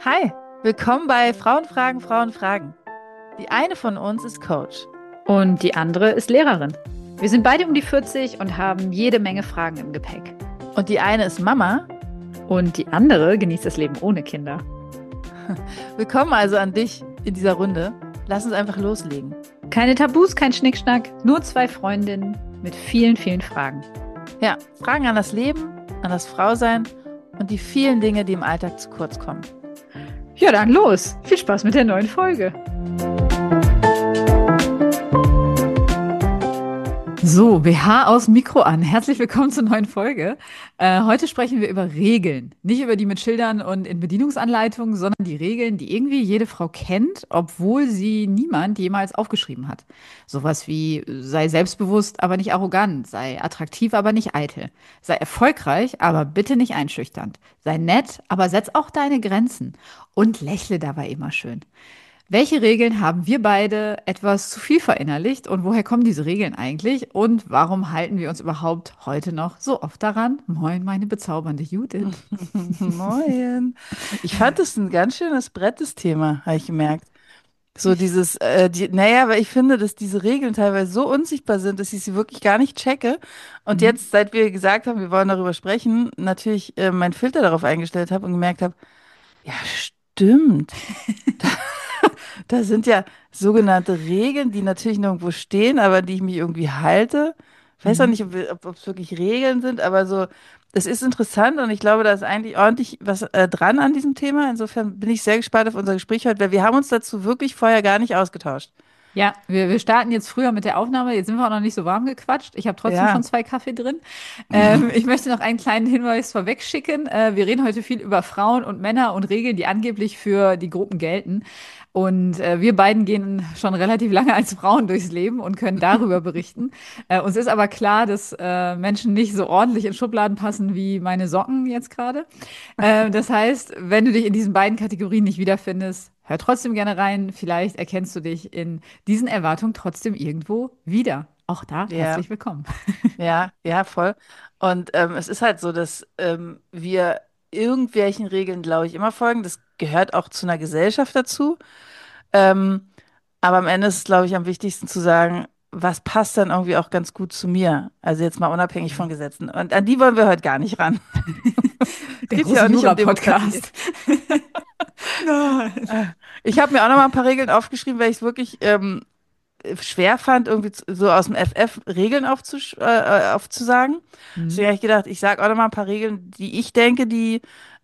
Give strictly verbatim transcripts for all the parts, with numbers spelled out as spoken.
Hi, willkommen bei Frauen fragen, Frauen fragen. Die eine von uns ist Coach. Und die andere ist Lehrerin. Wir sind beide um die vierzig und haben jede Menge Fragen im Gepäck. Und die eine ist Mama. Und die andere genießt das Leben ohne Kinder. Willkommen also an dich in dieser Runde. Lass uns einfach loslegen. Keine Tabus, kein Schnickschnack, nur zwei Freundinnen mit vielen, vielen Fragen. Ja, Fragen an das Leben, an das Frausein und die vielen Dinge, die im Alltag zu kurz kommen. Ja, dann los. Viel Spaß mit der neuen Folge. So, B H aus Mikro an. Herzlich willkommen zur neuen Folge. Äh, heute sprechen wir über Regeln. Nicht über die mit Schildern und in Bedienungsanleitungen, sondern die Regeln, die irgendwie jede Frau kennt, obwohl sie niemand jemals aufgeschrieben hat. Sowas wie, sei selbstbewusst, aber nicht arrogant, sei attraktiv, aber nicht eitel, sei erfolgreich, aber bitte nicht einschüchternd, sei nett, aber setz auch deine Grenzen und lächle dabei immer schön. Welche Regeln haben wir beide etwas zu viel verinnerlicht und woher kommen diese Regeln eigentlich und warum halten wir uns überhaupt heute noch so oft daran? Moin, meine bezaubernde Judith. Moin. Ich fand das ein ganz schönes Brett, das Thema, habe ich gemerkt. So dieses, äh, die, naja, weil ich finde, dass diese Regeln teilweise so unsichtbar sind, dass ich sie wirklich gar nicht checke. Und Mhm. jetzt, seit wir gesagt haben, wir wollen darüber sprechen, natürlich äh, meinen Filter darauf eingestellt habe und gemerkt habe, ja, stimmt. Da sind ja sogenannte Regeln, die natürlich nirgendwo stehen, aber die ich mich irgendwie halte. Ich weiß auch Mhm. nicht, ob wir- ob ob es wirklich Regeln sind, aber so, es ist interessant und ich glaube, da ist eigentlich ordentlich was äh, dran an diesem Thema. Insofern bin ich sehr gespannt auf unser Gespräch heute, weil wir haben uns dazu wirklich vorher gar nicht ausgetauscht. Ja, wir, wir starten jetzt früher mit der Aufnahme. Jetzt sind wir auch noch nicht so warm gequatscht. Ich habe trotzdem Ja. schon zwei Kaffee drin. Ähm, ich möchte noch einen kleinen Hinweis vorweg schicken. Äh, wir reden heute viel über Frauen und Männer und Regeln, die angeblich für die Gruppen gelten. Und äh, wir beiden gehen schon relativ lange als Frauen durchs Leben und können darüber berichten. Äh, uns ist aber klar, dass äh, Menschen nicht so ordentlich in Schubladen passen wie meine Socken jetzt gerade. Äh, das heißt, wenn du dich in diesen beiden Kategorien nicht wiederfindest, hör trotzdem gerne rein. Vielleicht erkennst du dich in diesen Erwartungen trotzdem irgendwo wieder. Auch da Ja, herzlich willkommen. ja, ja, voll. Und ähm, es ist halt so, dass ähm, wir irgendwelchen Regeln, glaube ich, immer folgen. Das gehört auch zu einer Gesellschaft dazu. Ähm, Aber am Ende ist es, glaube ich, am wichtigsten zu sagen, was passt dann irgendwie auch ganz gut zu mir. Also jetzt mal unabhängig von Gesetzen. Und an die wollen wir heute gar nicht ran. Es Der geht hier große auch nicht um Demokratie. Jura-Podcast. Nein. Äh, Ich habe mir auch noch mal ein paar Regeln aufgeschrieben, weil ich es wirklich ähm, schwer fand, irgendwie zu- so aus dem F F Regeln aufzusch äh, äh, aufzusagen. Deswegen Hm. habe ich gedacht, ich sage auch noch mal ein paar Regeln, die ich denke, die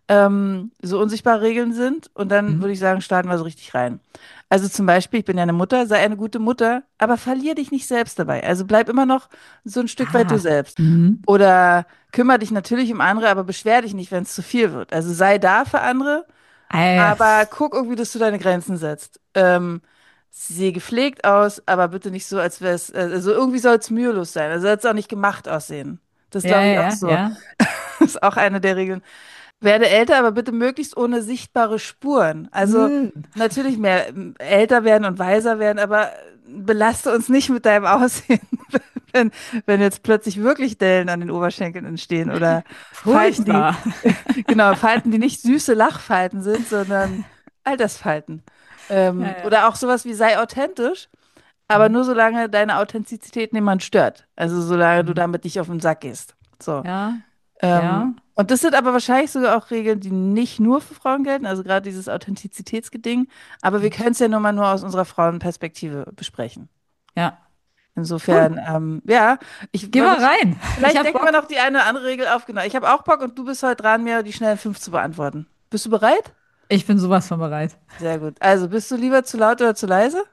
ähm, so unsichtbare Regeln sind. Und dann Hm. würde ich sagen, starten wir so richtig rein. Also zum Beispiel, ich bin ja eine Mutter, sei eine gute Mutter, aber verlier dich nicht selbst dabei. Also bleib immer noch so ein Stück weit du Ah. selbst. Mhm. Oder kümmere dich natürlich um andere, aber beschwer dich nicht, wenn es zu viel wird. Also sei da für andere, Äh, aber guck irgendwie, dass du deine Grenzen setzt. Ähm, sieh gepflegt aus, aber bitte nicht so, als wäre es, äh, also irgendwie soll es mühelos sein. Also soll es auch nicht gemacht aussehen. Das ja, glaube ich auch ja, so. ja. Das ist auch eine der Regeln. Werde älter, aber bitte möglichst ohne sichtbare Spuren. Also Hm. natürlich mehr ähm, älter werden und weiser werden, aber belaste uns nicht mit deinem Aussehen, wenn, wenn jetzt plötzlich wirklich Dellen an den Oberschenkeln entstehen oder Falten, die, Furchtbar. genau, Falten, die nicht süße Lachfalten sind, sondern Altersfalten. Ja, Ähm, ja. oder auch sowas wie sei authentisch, aber Hm. nur solange deine Authentizität niemand stört. Also solange du Hm. damit nicht auf den Sack gehst. So. Ja, Ähm, ja. und das sind aber wahrscheinlich sogar auch Regeln, die nicht nur für Frauen gelten, also gerade dieses Authentizitätsgeding. Aber wir können es ja nur mal nur aus unserer Frauenperspektive besprechen. Ja. Gut, Insofern, ähm, ja, ich, geh man mal muss, rein. Ich vielleicht hab denken wir Bock. noch die eine oder andere Regel auf. Genau. Ich habe auch Bock und du bist heute dran, mir die schnellen fünf zu beantworten. Bist du bereit? Ich bin sowas von bereit. Sehr gut. Also, bist du lieber zu laut oder zu leise?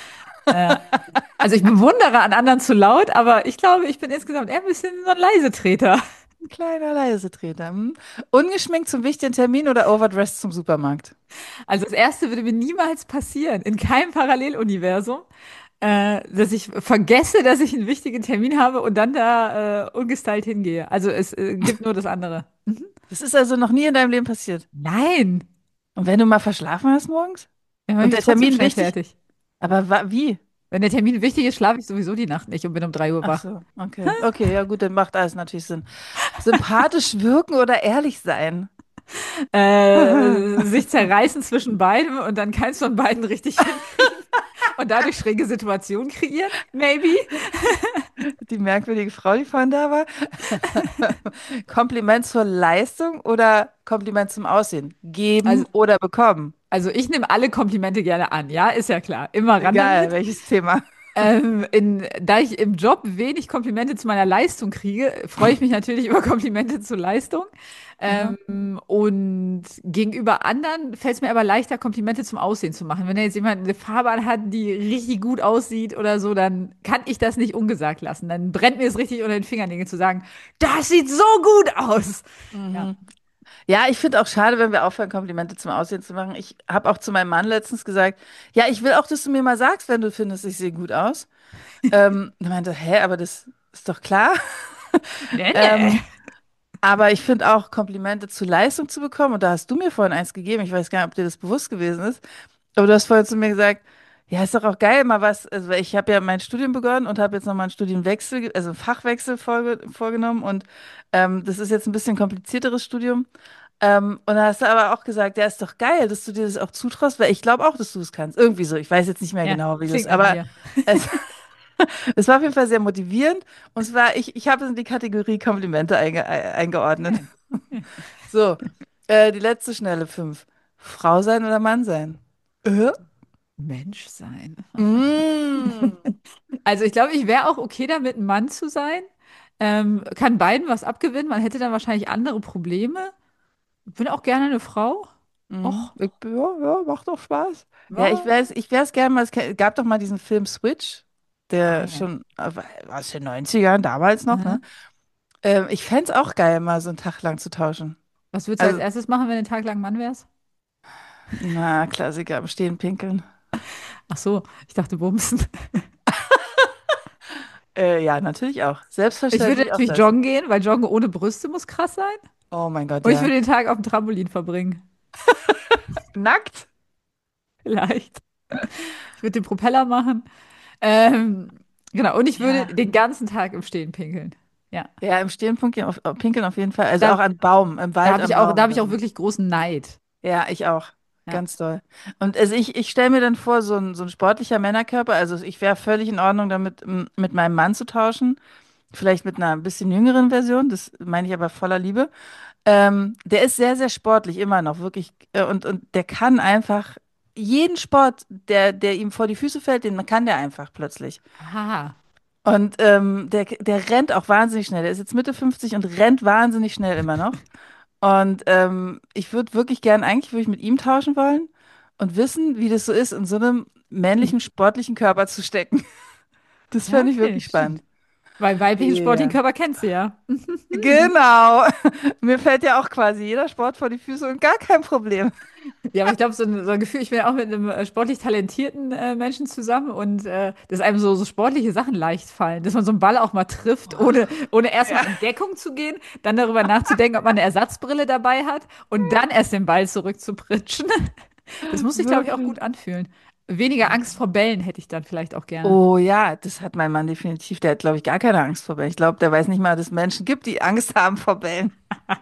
Äh, also ich bewundere an anderen zu laut, aber ich glaube, ich bin insgesamt eher ein bisschen so ein Leisetreter. Ein kleiner Leisetreter. Hm? Ungeschminkt zum wichtigen Termin oder overdressed zum Supermarkt? Also das Erste würde mir niemals passieren, in keinem Paralleluniversum, äh, dass ich vergesse, dass ich einen wichtigen Termin habe und dann da äh, ungestylt hingehe. Also es äh, gibt nur das andere. Mhm. Das ist also noch nie in deinem Leben passiert. Nein, Und wenn du mal verschlafen hast morgens? dann mache Und ich der mich trotzdem Termin schnell wichtig? fertig. Aber wa wie? Wenn der Termin wichtig ist, schlafe ich sowieso die Nacht nicht und bin um drei Uhr Ach wach. so, okay. Okay, ja gut, dann macht alles natürlich Sinn. Sympathisch wirken oder ehrlich sein? äh, sich zerreißen zwischen beidem und dann keins von beiden richtig hinkriegen und dadurch schräge Situationen kreieren? Maybe. Die merkwürdige Frau, die vorhin da war. Kompliment zur Leistung oder Kompliment zum Aussehen? Geben Also, oder bekommen? also ich nehme alle Komplimente gerne an, ja, ist ja klar. Immer ran Egal, damit. welches Thema. Ähm, in, da ich im Job wenig Komplimente zu meiner Leistung kriege, freue ich mich natürlich über Komplimente zur Leistung. Mhm. Ähm, und gegenüber anderen fällt es mir aber leichter, Komplimente zum Aussehen zu machen. Wenn da jetzt jemand eine Farbe anhat, die richtig gut aussieht oder so, dann kann ich das nicht ungesagt lassen. Dann brennt mir es richtig unter den Fingernägeln zu sagen, das sieht so gut aus. Ja. Mhm. Ja, ich finde auch schade, wenn wir aufhören, Komplimente zum Aussehen zu machen. Ich habe auch zu meinem Mann letztens gesagt, ja, ich will auch, dass du mir mal sagst, wenn du findest, ich sehe gut aus. Ähm, er meinte, hä, aber das ist doch klar. Nee, nee. Ähm, aber ich finde auch, Komplimente zur Leistung zu bekommen, und da hast du mir vorhin eins gegeben, ich weiß gar nicht, ob dir das bewusst gewesen ist, aber du hast vorhin zu mir gesagt, ja, ist doch auch geil, mal was, also ich habe ja mein Studium begonnen und habe jetzt nochmal einen Studienwechsel, ge- also einen Fachwechsel vorge vorgenommen und ähm, das ist jetzt ein bisschen komplizierteres Studium. Ähm, und da hast du aber auch gesagt, ja, ist doch geil, dass du dir das auch zutraust, weil ich glaube auch, dass du es kannst. Irgendwie so. Ich weiß jetzt nicht mehr Ja, genau, wie das, klingt nach aber mir. es, es war auf jeden Fall sehr motivierend und es war, ich, ich habe es in die Kategorie Komplimente einge, ei- eingeordnet. Schön. Ja. So, äh, die letzte schnelle fünf. Frau sein oder Mann sein? Äh? Mensch sein. Mm. Also ich glaube, ich wäre auch okay damit, ein Mann zu sein. Ähm, kann beiden was abgewinnen. Man hätte dann wahrscheinlich andere Probleme. Bin auch gerne eine Frau. Mhm. Och, Ich, ja, ja, macht doch Spaß. Ja, ich ja. weiß, ich wäre es gerne mal, es ke- gab doch mal diesen Film Switch, Ah der ja. schon äh, aus den Neunzigern damals noch, ne? Aha. Ähm, ich fände es auch geil, mal so einen Tag lang zu tauschen. Was würdest du als Also, erstes machen, wenn du einen Tag lang Mann wärst? na, Klassiker, am Stehen pinkeln. Ach so, ich dachte bumsen. Äh, ja, natürlich auch. Ich würde Selbstverständlich auch natürlich das. joggen gehen, weil Joggen ohne Brüste muss krass sein. Oh mein Gott, Und ich ja. würde den Tag auf dem Trampolin verbringen. Nackt? Vielleicht. Ich würde den Propeller machen. Ähm, genau. Und ich würde Ja. den ganzen Tag im Stehen pinkeln. Ja. Ja, im Stehen pinkeln auf, auf- pinkeln auf jeden Fall. Also auch Da, an Baum, im da Wald habe am ich auch, da Baum habe oder ich auch so. wirklich großen Neid. Ja, ich auch. Ja. Ganz doll. Und also ich, ich stelle mir dann vor, so ein, so ein sportlicher Männerkörper, also ich wäre völlig in Ordnung damit, m- mit meinem Mann zu tauschen. Vielleicht mit einer bisschen jüngeren Version, das meine ich aber voller Liebe. Ähm, der ist sehr, sehr sportlich, immer noch, wirklich. Äh, Und, und der kann einfach jeden Sport, der, der ihm vor die Füße fällt, den kann der einfach plötzlich. Aha. Und ähm, der, der rennt auch wahnsinnig schnell. Der ist jetzt Mitte fünfzig und rennt wahnsinnig schnell immer noch. Und ähm, ich würde wirklich gern, eigentlich würde ich mit ihm tauschen wollen und wissen, wie das so ist, in so einem männlichen, sportlichen Körper zu stecken. Das Ja, fände ich okay, wirklich stimmt. spannend. Weil weiblichen sportlichen Ja. Körper kennst du ja. Genau. Mir fällt ja auch quasi jeder Sport vor die Füße und gar kein Problem. Ja, aber ich glaube, so ein, so ein Gefühl, ich bin ja auch mit einem äh, sportlich talentierten äh, Menschen zusammen und äh, dass einem so, so sportliche Sachen leicht fallen, dass man so einen Ball auch mal trifft, ohne, ohne erstmal Ja. in Deckung zu gehen, dann darüber nachzudenken, ob man eine Ersatzbrille dabei hat und dann erst den Ball zurückzupritschen. Das muss sich, glaube ich, auch Wirklich. gut anfühlen. Weniger Angst vor Bällen hätte ich dann vielleicht auch gerne. Oh ja, das hat mein Mann definitiv. Der hat, glaube ich, gar keine Angst vor Bällen. Ich glaube, der weiß nicht mal, dass es Menschen gibt, die Angst haben vor Bällen.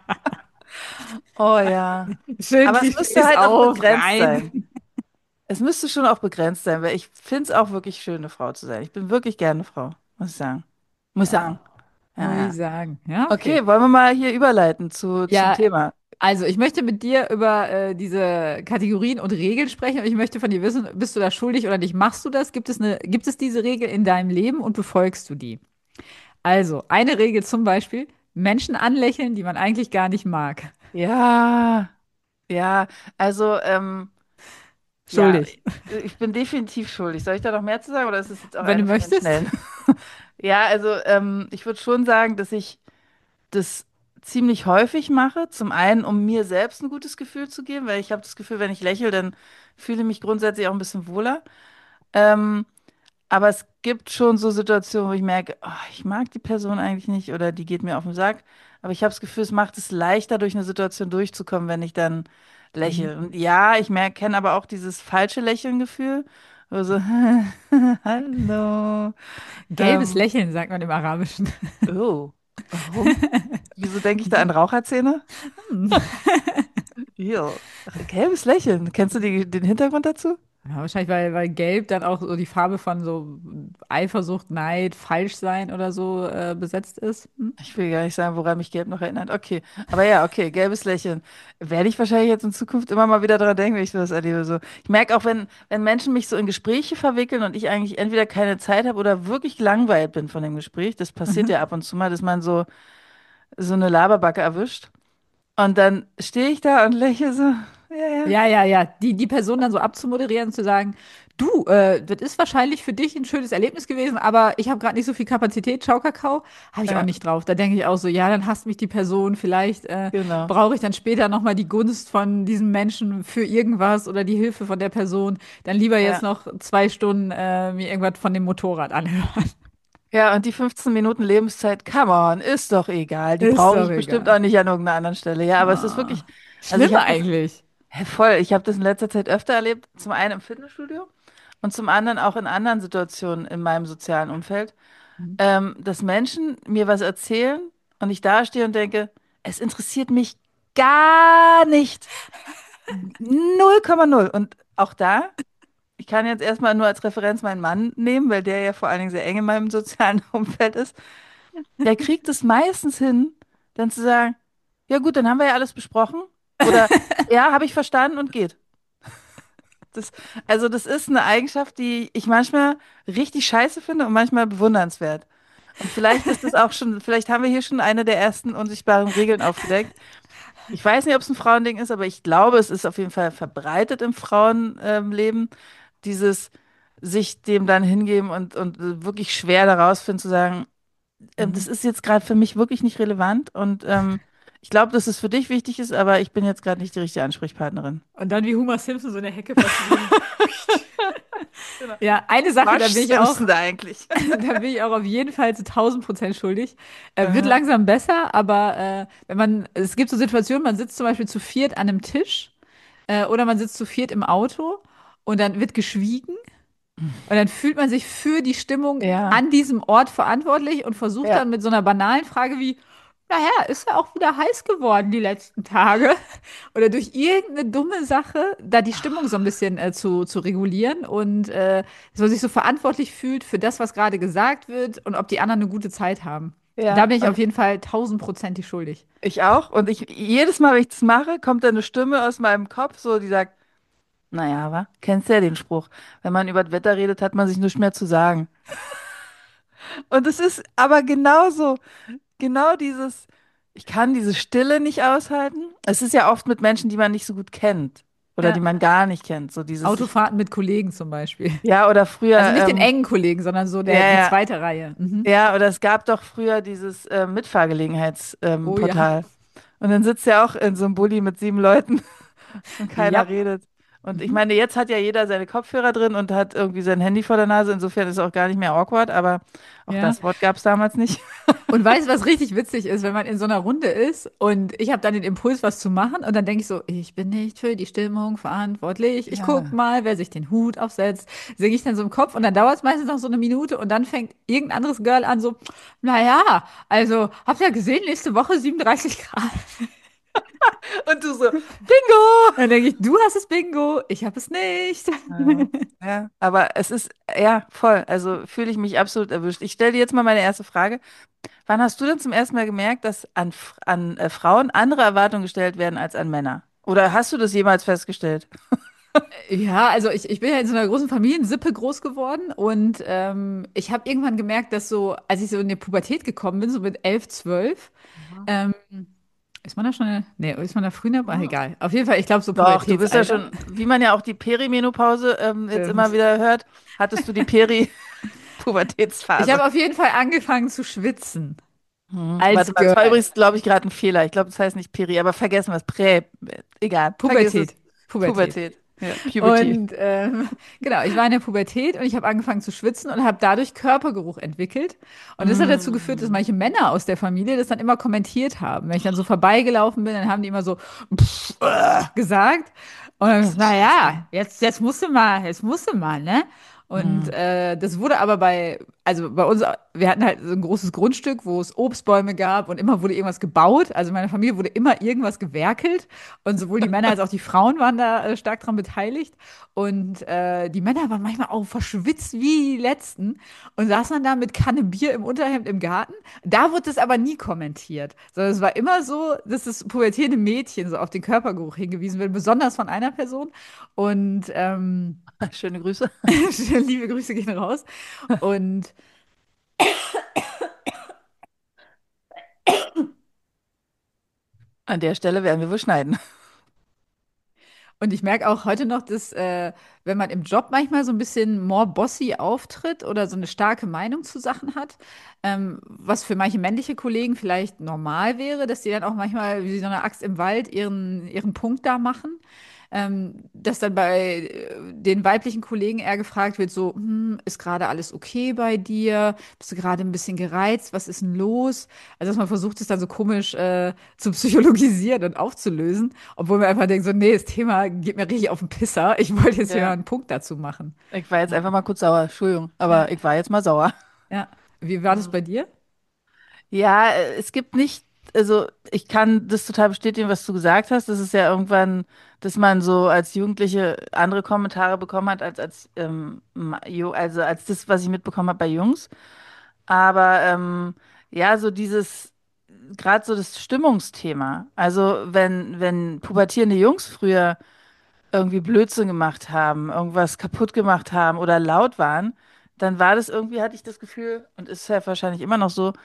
Oh ja. Schön Aber es müsste Klischees halt auch auf, begrenzt sein. rein. Es müsste schon auch begrenzt sein, weil ich finde es auch wirklich schön, eine Frau zu sein. Ich bin wirklich gerne eine Frau, muss ich sagen. Muss ich Ja, sagen. Ja, muss ich ja. sagen. Ja, okay. Okay, wollen wir mal hier überleiten zu, zum Ja, Thema? also ich möchte mit dir über äh, diese Kategorien und Regeln sprechen und ich möchte von dir wissen, bist du da schuldig oder nicht? Machst du das? Gibt es eine, gibt es diese Regel in deinem Leben und befolgst du die? Also, eine Regel zum Beispiel, Menschen anlächeln, die man eigentlich gar nicht mag. Ja, ja, also, ähm, ja, Schuldig. ich bin definitiv schuldig. Soll ich da noch mehr zu sagen oder ist es jetzt auch Wenn du eine von den möchtest. schnellen? Ja, also, ähm, ich würde schon sagen, dass ich das ziemlich häufig mache. Zum einen, um mir selbst ein gutes Gefühl zu geben, weil ich habe das Gefühl, wenn ich lächle, dann fühle ich mich grundsätzlich auch ein bisschen wohler. Ähm, aber es gibt schon so Situationen, wo ich merke, oh, ich mag die Person eigentlich nicht oder die geht mir auf den Sack. Aber ich habe das Gefühl, es macht es leichter, durch eine Situation durchzukommen, wenn ich dann Mhm. lächle. Und ja, ich merke, kenne aber auch dieses falsche Lächeln-Gefühl. Also, hallo. Gelbes Ähm, Lächeln, sagt man im Arabischen. oh, warum? Wieso denke ich da an Raucherzähne? Hm. Ja. Gelbes Lächeln. Kennst du die, den Hintergrund dazu? Ja, wahrscheinlich, weil, weil Gelb dann auch so die Farbe von so Eifersucht, Neid, Falschsein oder so äh, besetzt ist. Hm? Ich will gar nicht sagen, woran mich Gelb noch erinnert. Okay. Aber ja, okay, gelbes Lächeln. Werde ich wahrscheinlich jetzt in Zukunft immer mal wieder dran denken, wenn ich sowas erlebe. So. Ich merke auch, wenn, wenn Menschen mich so in Gespräche verwickeln und ich eigentlich entweder keine Zeit habe oder wirklich gelangweilt bin von dem Gespräch, das passiert Mhm. ja ab und zu mal, dass man so, so eine Laberbacke erwischt. Und dann stehe ich da und lächle so. Ja, ja. Ja, ja, ja. Die, die Person dann so abzumoderieren und zu sagen, du, äh, das ist wahrscheinlich für dich ein schönes Erlebnis gewesen, aber ich habe gerade nicht so viel Kapazität. Ciao, Kakao. Habe ich auch Ja, nicht drauf. Da denke ich auch so, ja, dann hasst mich die Person. Vielleicht äh, genau. brauche ich dann später nochmal die Gunst von diesem Menschen für irgendwas oder die Hilfe von der Person. Dann lieber jetzt Ja. noch zwei Stunden äh, mir irgendwas von dem Motorrad anhören. Ja, und die fünfzehn Minuten Lebenszeit, come on, ist doch egal. Die Ist brauche doch ich bestimmt egal. auch nicht an irgendeiner anderen Stelle. Ja, aber es ist Ah, wirklich, also schlimm ich habe das eigentlich. hä, voll, ich habe das in letzter Zeit öfter erlebt. Zum einen im Fitnessstudio und zum anderen auch in anderen Situationen in meinem sozialen Umfeld, Mhm. ähm, dass Menschen mir was erzählen und ich da stehe und denke, es interessiert mich gar nicht. null Komma null. Und auch da, ich kann jetzt erstmal nur als Referenz meinen Mann nehmen, weil der ja vor allen Dingen sehr eng in meinem sozialen Umfeld ist. Der kriegt es meistens hin, dann zu sagen, ja gut, dann haben wir ja alles besprochen. Oder ja, habe ich verstanden und geht. Das, also das ist eine Eigenschaft, die ich manchmal richtig scheiße finde und manchmal bewundernswert. Und vielleicht ist das auch schon, vielleicht haben wir hier schon eine der ersten unsichtbaren Regeln aufgedeckt. Ich weiß nicht, ob es ein Frauending ist, aber ich glaube, es ist auf jeden Fall verbreitet im Frauenleben, dieses sich dem dann hingeben und, und äh, wirklich schwer daraus finden zu sagen, ähm, das Mhm. ist jetzt gerade für mich wirklich nicht relevant und ähm, ich glaube, dass es für dich wichtig ist, aber ich bin jetzt gerade nicht die richtige Ansprechpartnerin. Und dann wie Homer Simpson so in der Hecke verschwinden. Genau. Ja, eine Sache, da Marge bin ich auch, Simpson da eigentlich. da bin ich auch auf jeden Fall zu tausend Prozent schuldig. Äh, wird Aha. langsam besser, aber äh, wenn man, es gibt so Situationen, man sitzt zum Beispiel zu viert an einem Tisch äh, oder man sitzt zu viert im Auto und dann wird geschwiegen und dann fühlt man sich für die Stimmung Ja, an diesem Ort verantwortlich und versucht ja, dann mit so einer banalen Frage wie, naja, ist ja auch wieder heiß geworden die letzten Tage. Oder durch irgendeine dumme Sache, da die Stimmung so ein bisschen äh, zu, zu regulieren und äh, dass man sich so verantwortlich fühlt für das, was gerade gesagt wird und ob die anderen eine gute Zeit haben. Da ja. bin ich auf Und jeden Fall tausendprozentig schuldig. ich auch. Und ich, jedes Mal, wenn ich das mache, kommt da eine Stimme aus meinem Kopf, so, die sagt, naja, wa? Kennst ja den Spruch. Wenn man über das Wetter redet, hat man sich nichts mehr zu sagen. Und es ist aber genauso. Genau dieses, ich kann diese Stille nicht aushalten. Es ist ja oft mit Menschen, die man nicht so gut kennt oder die Ja. man gar nicht kennt. So dieses, ich, Autofahrten mit Kollegen zum Beispiel. ja, oder früher, Also nicht den ähm, engen Kollegen, sondern so der, ja, die ja, zweite Reihe. Mhm. ja, oder es gab doch früher dieses äh, Mitfahrgelegenheitsportal. Ähm, Oh ja. Portal. Und dann sitzt er auch in so einem Bulli mit sieben Leuten und keiner Ja. redet. Und ich Mhm. meine, jetzt hat ja jeder seine Kopfhörer drin und hat irgendwie sein Handy vor der Nase. Insofern ist es auch gar nicht mehr awkward, aber auch Ja. das Wort gab es damals nicht. Und weißt du, was richtig witzig ist, wenn man in so einer Runde ist und ich habe dann den Impuls, was zu machen und dann denke ich so, ich bin nicht für die Stimmung verantwortlich. Ich guck Ja. mal, wer sich den Hut aufsetzt. Singe ich dann so im Kopf und dann dauert es meistens noch so eine Minute und dann fängt irgendein anderes Girl an so, naja, also habt ihr gesehen, nächste Woche siebenunddreißig Grad. Und du so, Bingo! Dann denke ich, du hast es Bingo, ich habe es nicht. Ja, ja, aber es ist, ja, voll. Also fühle ich mich absolut erwischt. Ich stelle dir jetzt mal meine erste Frage. Wann hast du denn zum ersten Mal gemerkt, dass an, F- an äh, Frauen andere Erwartungen gestellt werden als an Männer? Oder hast du das jemals festgestellt? Ja, also ich, ich bin ja in so einer großen Familiensippe groß geworden und ähm, ich habe irgendwann gemerkt, dass so, als ich so in die Pubertät gekommen bin, so mit elf, zwölf, Mhm. ähm, ist man da schon, nee, ist man da früh dabei? Oh. Egal. Auf jeden Fall, ich glaube so Doch, du bist ja Pubertätsalter. schon, wie man ja auch die Perimenopause ähm, jetzt immer Stimmt. wieder hört, hattest du die Ich Peri-Pubertätsphase. habe auf jeden Fall angefangen zu schwitzen Mhm. Warte als mal, das war Girl. übrigens, glaube ich, gerade ein Fehler. Ich glaube, das heißt nicht Peri, aber vergessen wir es. Prä, egal, vergiss es. Pubertät. Pubertät. Pubertät. Ja, Puberty. Und ähm, genau, ich war in der Pubertät und ich habe angefangen zu schwitzen und habe dadurch Körpergeruch entwickelt. Und das hat dazu geführt, dass Mm. manche Männer aus der Familie das dann immer kommentiert haben. Wenn ich dann so vorbeigelaufen bin, dann haben die immer so pff, äh, gesagt. Und dann, naja, jetzt, jetzt musst du mal, jetzt musst du mal, ne? Und Mm. äh, das wurde aber bei also bei uns, wir hatten halt so ein großes Grundstück, wo es Obstbäume gab und immer wurde irgendwas gebaut. Also in meiner Familie wurde immer irgendwas gewerkelt und sowohl die Männer als auch die Frauen waren da äh, stark dran beteiligt. Und äh, die Männer waren manchmal auch verschwitzt wie die Letzten und saßen dann da mit Kanne Bier im Unterhemd im Garten. Da wurde es aber nie kommentiert, sondern es war immer so, dass das pubertierende Mädchen so auf den Körpergeruch hingewiesen wird, besonders von einer Person. Und ähm, Schöne Grüße. liebe Grüße gehen raus. Und An der Stelle werden wir wohl schneiden. Und ich merke auch heute noch, dass äh, wenn man im Job manchmal so ein bisschen more bossy auftritt oder so eine starke Meinung zu Sachen hat, ähm, was für manche männliche Kollegen vielleicht normal wäre, dass die dann auch manchmal wie so eine Axt im Wald ihren, ihren Punkt da machen. Ähm, dass dann bei äh, den weiblichen Kollegen eher gefragt wird, so, hm, ist gerade alles okay bei dir? Bist du gerade ein bisschen gereizt? Was ist denn los? Also, dass man versucht, es dann so komisch äh, zu psychologisieren und aufzulösen. Obwohl man einfach denkt, so, nee, das Thema geht mir richtig auf den Pisser. Ich wollte jetzt hier mal Ja, einen Punkt dazu machen. ich war jetzt Ja. einfach mal kurz sauer. Entschuldigung, Ja. aber ich war jetzt mal sauer. Ja. Wie war das bei dir? Ja, äh, es gibt nicht, also ich kann das total bestätigen, was du gesagt hast. Das ist ja irgendwann, dass man so als Jugendliche andere Kommentare bekommen hat, als als ähm, Ma- Jo- also als das, was ich mitbekommen habe bei Jungs. Aber ähm, ja, so dieses, gerade so das Stimmungsthema. Also wenn, wenn pubertierende Jungs früher irgendwie Blödsinn gemacht haben, irgendwas kaputt gemacht haben oder laut waren, dann war das irgendwie, hatte ich das Gefühl, und ist ja wahrscheinlich immer noch so,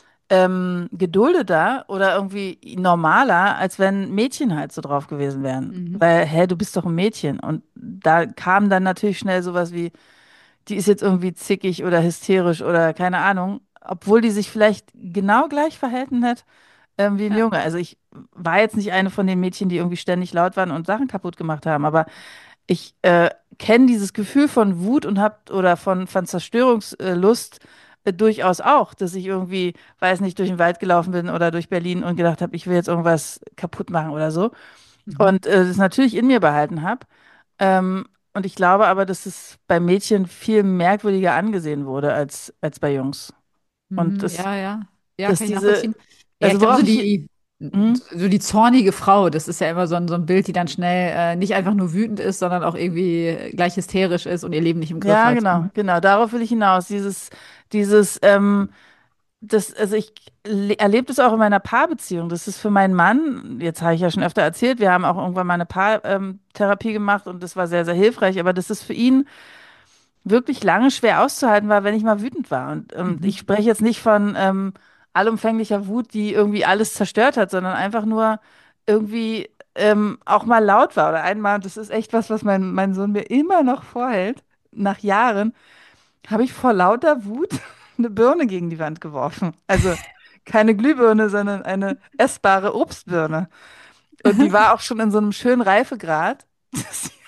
ähm, geduldeter oder irgendwie normaler, als wenn Mädchen halt so drauf gewesen wären. Mhm. Weil, hä, du bist doch ein Mädchen. Und da kam dann natürlich schnell sowas wie, die ist jetzt irgendwie zickig oder hysterisch oder keine Ahnung, obwohl die sich vielleicht genau gleich verhalten hat ähm, wie ein Ja. Junge. Also ich war jetzt nicht eine von den Mädchen, die irgendwie ständig laut waren und Sachen kaputt gemacht haben, aber ich äh, kenne dieses Gefühl von Wut und hab oder von, von Zerstörungslust äh, durchaus auch, dass ich irgendwie, weiß nicht, durch den Wald gelaufen bin oder durch Berlin und gedacht habe, ich will jetzt irgendwas kaputt machen oder so. Mhm. Und äh, das natürlich in mir behalten habe. Ähm, und ich glaube aber, dass es bei Mädchen viel merkwürdiger angesehen wurde als, als bei Jungs. Und Mhm. das, Ja, ja. Ja, dass kann ich diese, nachvollziehen. Ja, ich also glaube, so worauf ich, die, hm? so die zornige Frau, das ist ja immer so ein, so ein Bild, die dann schnell äh, nicht einfach nur wütend ist, sondern auch irgendwie gleich hysterisch ist und ihr Leben nicht im Griff Ja, hat. genau, Mhm. genau, darauf will ich hinaus. Dieses, dieses, ähm, das, also ich erlebe das auch in meiner Paarbeziehung. Das ist für meinen Mann, jetzt habe ich ja schon öfter erzählt, wir haben auch irgendwann mal eine Paartherapie gemacht und das war sehr, sehr hilfreich, aber das ist für ihn wirklich lange schwer auszuhalten war, wenn ich mal wütend war. Und, und ich Mhm. spreche jetzt nicht von ähm, allumfänglicher Wut, die irgendwie alles zerstört hat, sondern einfach nur irgendwie ähm, auch mal laut war. Oder einmal, und das ist echt was, was mein, mein Sohn mir immer noch vorhält, nach Jahren, habe ich vor lauter Wut eine Birne gegen die Wand geworfen. Also keine Glühbirne, sondern eine essbare Obstbirne. Und die war auch schon in so einem schönen Reifegrad, dass sie,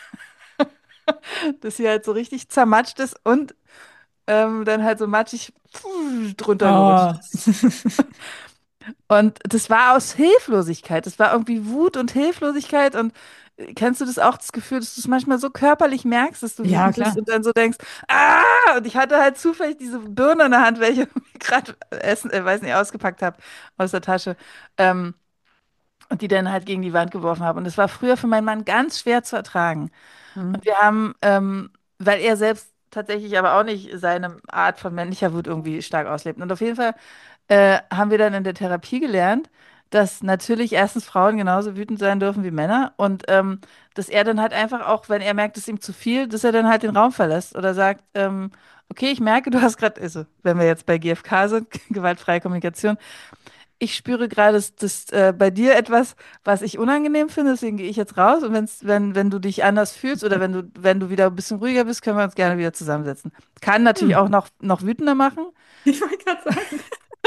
dass sie halt so richtig zermatscht ist und ähm, dann halt so matschig pfuh, drunter gerutscht Oh. ist. Und das war aus Hilflosigkeit. Das war irgendwie Wut und Hilflosigkeit. Und äh, kennst du das auch, das Gefühl, dass du es manchmal so körperlich merkst, dass du Ja, wütend bist klar. und dann so denkst, ah! Und ich hatte halt zufällig diese Birne in der Hand, welche ich gerade Essen, äh, weiß nicht, ausgepackt habe aus der Tasche. Ähm, und die dann halt gegen die Wand geworfen habe. Und das war früher für meinen Mann ganz schwer zu ertragen. Und Mhm. wir haben, ähm, weil er selbst tatsächlich aber auch nicht seine Art von männlicher Wut irgendwie stark auslebt. Und auf jeden Fall äh, haben wir dann in der Therapie gelernt, dass natürlich erstens Frauen genauso wütend sein dürfen wie Männer und ähm, dass er dann halt einfach auch, wenn er merkt, es ist ihm zu viel, dass er dann halt den Raum verlässt oder sagt, ähm, okay, ich merke, du hast gerade, also wenn wir jetzt bei G F K sind, gewaltfreie Kommunikation, ich spüre gerade, dass, dass äh, bei dir etwas, was ich unangenehm finde, deswegen gehe ich jetzt raus und wenn's, wenn, wenn du dich anders fühlst oder wenn du, wenn du wieder ein bisschen ruhiger bist, können wir uns gerne wieder zusammensetzen. Kann natürlich Hm. auch noch, noch wütender machen, Ich wollte gerade sagen.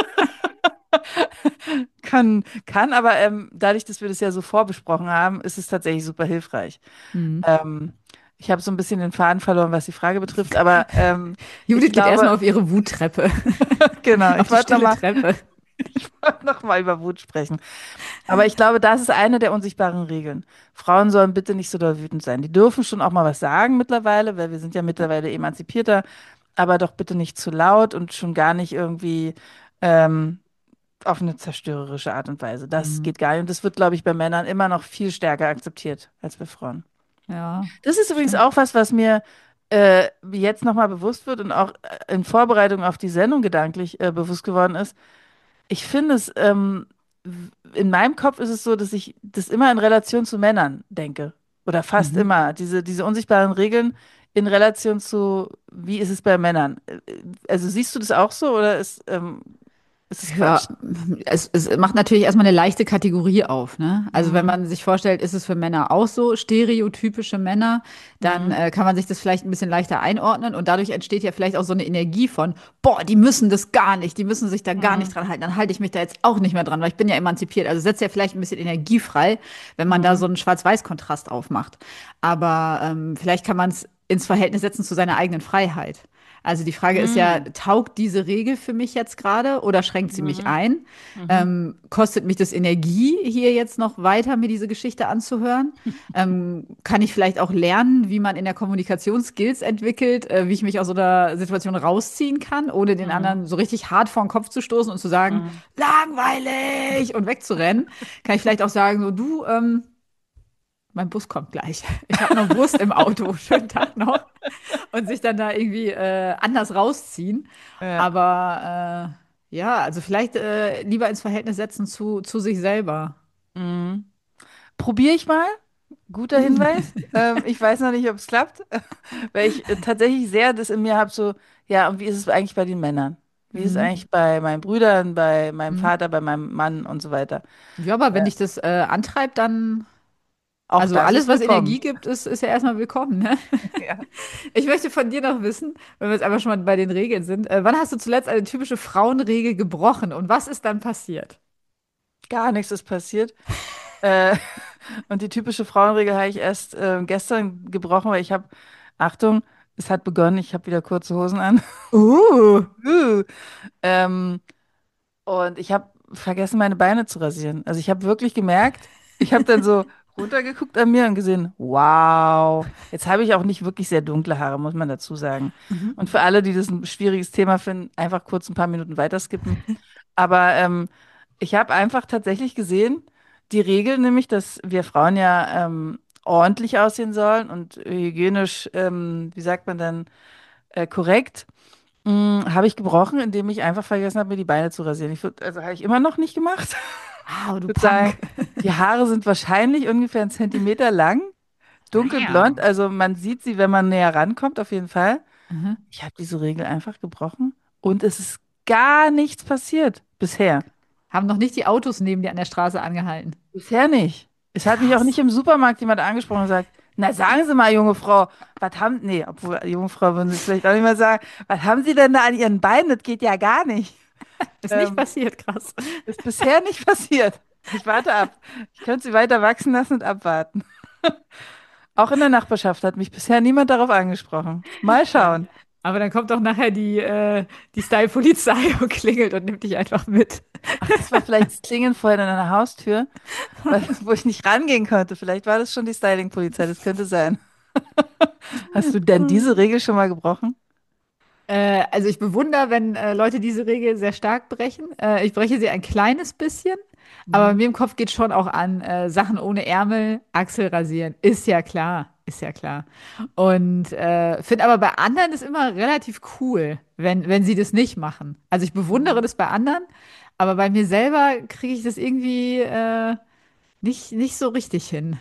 kann, kann, aber ähm, dadurch, dass wir das ja so vorbesprochen haben, ist es tatsächlich super hilfreich. Mhm. Ähm, ich habe so ein bisschen den Faden verloren, was die Frage betrifft, aber ähm, ich Judith geht glaube, erstmal auf ihre Wuttreppe, genau, auf ich die wollte noch stille mal, Treppe. ich wollte noch mal über Wut sprechen. Aber ich glaube, das ist eine der unsichtbaren Regeln. Frauen sollen bitte nicht so doll wütend sein. Die dürfen schon auch mal was sagen mittlerweile, weil wir sind ja mittlerweile emanzipierter. aber doch bitte nicht zu laut und schon gar nicht irgendwie ähm, auf eine zerstörerische Art und Weise. Das Mhm. geht gar nicht. Und das wird, glaube ich, bei Männern immer noch viel stärker akzeptiert als bei Frauen. Ja, Das ist übrigens stimmt. auch was, was mir äh, jetzt nochmal bewusst wird und auch äh, in Vorbereitung auf die Sendung gedanklich äh, bewusst geworden ist. Ich finde es, ähm, w- in meinem Kopf ist es so, dass ich das immer in Relation zu Männern denke. Oder fast Mhm. immer. Diese, diese unsichtbaren Regeln in Relation zu, wie ist es bei Männern? Äh, Also siehst du das auch so oder ist, ähm, ist es Quatsch? Ja, es, es macht natürlich erstmal eine leichte Kategorie auf, ne? Also wenn Mhm. man sich vorstellt, ist es für Männer auch so, stereotypische Männer, dann Mhm. äh, kann man sich das vielleicht ein bisschen leichter einordnen und dadurch entsteht ja vielleicht auch so eine Energie von, boah, die müssen das gar nicht, die müssen sich da gar nicht Mhm. dran halten, dann halte ich mich da jetzt auch nicht mehr dran, weil ich bin ja emanzipiert. Also setzt ja vielleicht ein bisschen Energie frei, wenn man da Mhm. so einen Schwarz-Weiß-Kontrast aufmacht. Aber ähm, vielleicht kann man es ins Verhältnis setzen zu seiner eigenen Freiheit. Also die Frage ist ja, Mhm. taugt diese Regel für mich jetzt gerade oder schränkt sie mich Mhm. ein? Mhm. Ähm, kostet mich das Energie, hier jetzt noch weiter mir diese Geschichte anzuhören? Ähm, kann ich vielleicht auch lernen, wie man in der Kommunikation Skills entwickelt, äh, wie ich mich aus so einer Situation rausziehen kann, ohne den Mhm. anderen so richtig hart vor den Kopf zu stoßen und zu sagen, Mhm. langweilig und wegzurennen? Kann ich vielleicht auch sagen, so du, ähm, mein Bus kommt gleich. Ich habe noch Wurst im Auto. Schönen Tag noch und sich dann da irgendwie äh, anders rausziehen. Ja. Aber äh, ja, also vielleicht äh, lieber ins Verhältnis setzen zu, zu sich selber. Mhm. Probiere ich mal. Guter Hinweis. Ähm, ich weiß noch nicht, ob es klappt, weil ich äh, tatsächlich sehr das in mir habe, so, ja, und wie ist es eigentlich bei den Männern? Wie ist es Mhm. eigentlich bei meinen Brüdern, bei meinem Mhm. Vater, bei meinem Mann und so weiter? Ja, aber wenn Äh, dich das äh, antreibt, dann, auch also das alles, ist was Energie willkommen. gibt, ist, ist ja erstmal willkommen, ne? Ja. Ich möchte von dir noch wissen, wenn wir jetzt einfach schon mal bei den Regeln sind, äh, wann hast du zuletzt eine typische Frauenregel gebrochen und was ist dann passiert? Gar nichts ist passiert. Äh, und die typische Frauenregel habe ich erst äh, gestern gebrochen, weil ich habe, Achtung, es hat begonnen, ich habe wieder kurze Hosen an. Uh. Uh. Ähm, Und ich habe vergessen, meine Beine zu rasieren. Also ich habe wirklich gemerkt, ich habe dann so runtergeguckt an mir und gesehen, wow, jetzt habe ich auch nicht wirklich sehr dunkle Haare, muss man dazu sagen. Mhm. Und für alle, die das ein schwieriges Thema finden, einfach kurz ein paar Minuten weiterskippen. Aber ähm, ich habe einfach tatsächlich gesehen, die Regel nämlich, dass wir Frauen ja ähm, ordentlich aussehen sollen und hygienisch, ähm, wie sagt man dann, äh, korrekt. Mm, habe ich gebrochen, indem ich einfach vergessen habe, mir die Beine zu rasieren. Ich würd, also habe ich immer noch nicht gemacht. Wow, Ich du würde sagen, Punk. die Haare sind wahrscheinlich ungefähr einen Zentimeter lang, dunkelblond. Damn. Also man sieht sie, wenn man näher rankommt, auf jeden Fall. Mhm. Ich habe diese Regel einfach gebrochen und es ist gar nichts passiert. Bisher. Haben noch nicht die Autos neben dir an der Straße angehalten. Bisher nicht. Es hat mich auch nicht Krass. im Supermarkt jemand angesprochen und gesagt, na sagen Sie mal, junge Frau, was haben, nee, obwohl, junge Frau würden Sie es vielleicht auch nicht mehr sagen, was haben Sie denn da an Ihren Beinen? Das geht ja gar nicht. Ist nicht Ähm, passiert, krass. Ist bisher nicht passiert. Ich warte ab. Ich könnte sie weiter wachsen lassen und abwarten. Auch in der Nachbarschaft hat mich bisher niemand darauf angesprochen. Mal Ja. schauen. Aber dann kommt doch nachher die, äh, die Style-Polizei und klingelt und nimmt dich einfach mit. Ach, das war vielleicht das Klingeln vorhin an einer Haustür, weil, wo ich nicht rangehen konnte. Vielleicht war das schon die Styling-Polizei. Das könnte sein. Hast du denn diese Regel schon mal gebrochen? Äh, also ich bewundere, wenn äh, Leute diese Regel sehr stark brechen. Äh, ich breche sie ein kleines bisschen, aber bei Mhm. mir im Kopf geht schon auch an äh, Sachen ohne Ärmel, Achsel rasieren. Ist ja klar, ist ja klar. Und äh, finde aber bei anderen ist immer relativ cool, wenn, wenn sie das nicht machen. Also ich bewundere Mhm. das bei anderen, aber bei mir selber kriege ich das irgendwie äh, nicht, nicht so richtig hin.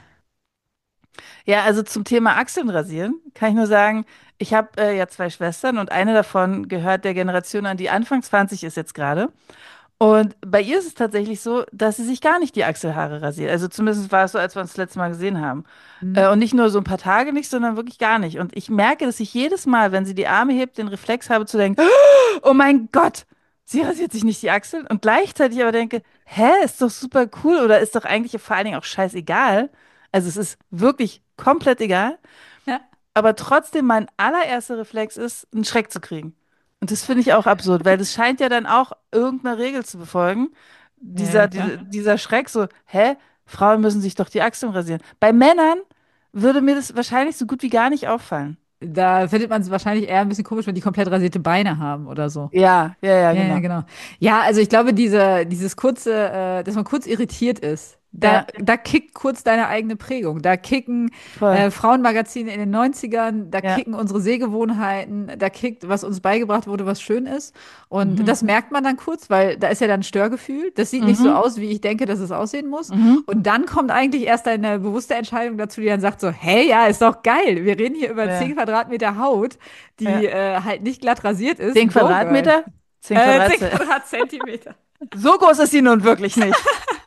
Ja, also zum Thema Achseln rasieren kann ich nur sagen, ich habe äh, ja zwei Schwestern und eine davon gehört der Generation an, die Anfang zwanzig ist jetzt gerade. Und bei ihr ist es tatsächlich so, dass sie sich gar nicht die Achselhaare rasiert. Also zumindest war es so, als wir uns das letzte Mal gesehen haben. Hm? Äh, und nicht nur so ein paar Tage nicht, sondern wirklich gar nicht. Und ich merke, dass ich jedes Mal, wenn sie die Arme hebt, den Reflex habe zu denken, oh mein Gott, sie rasiert sich nicht die Achseln. Und gleichzeitig aber denke, hä, ist doch super cool oder ist doch eigentlich vor allen Dingen auch scheißegal. Also es ist wirklich komplett egal. Ja. Aber trotzdem mein allererster Reflex ist, einen Schreck zu kriegen. Und das finde ich auch absurd, weil das scheint ja dann auch irgendeine Regel zu befolgen. Ja, ja, Dieser, klar. diese, dieser Schreck so, hä? Frauen müssen sich doch die Achseln rasieren. Bei Männern würde mir das wahrscheinlich so gut wie gar nicht auffallen. Da findet man es wahrscheinlich eher ein bisschen komisch, wenn die komplett rasierte Beine haben oder so. Ja, ja, ja, Ja, ja, genau. genau. Ja, also ich glaube, diese, dieses kurze, äh, dass man kurz irritiert ist, da, Ja, da kickt kurz deine eigene Prägung. Da kicken voll. äh, Frauenmagazine in den Neunzigern, da Ja. kicken unsere Sehgewohnheiten, da kickt, was uns beigebracht wurde, was schön ist. Und Mhm. das merkt man dann kurz, weil da ist ja dann ein Störgefühl. Das sieht nicht so Mhm. aus, wie ich denke, dass es aussehen muss. Mhm. Und dann kommt eigentlich erst eine bewusste Entscheidung dazu, die dann sagt so, hey, ja, ist doch geil. Wir reden hier über zehn Ja, Quadratmeter Haut, die ja. äh, halt nicht glatt rasiert ist. Zehn Go, Girl. Quadratmeter? Zehn Äh, zehn Quadratmeter. Quadratzentimeter. So groß ist sie nun wirklich nicht.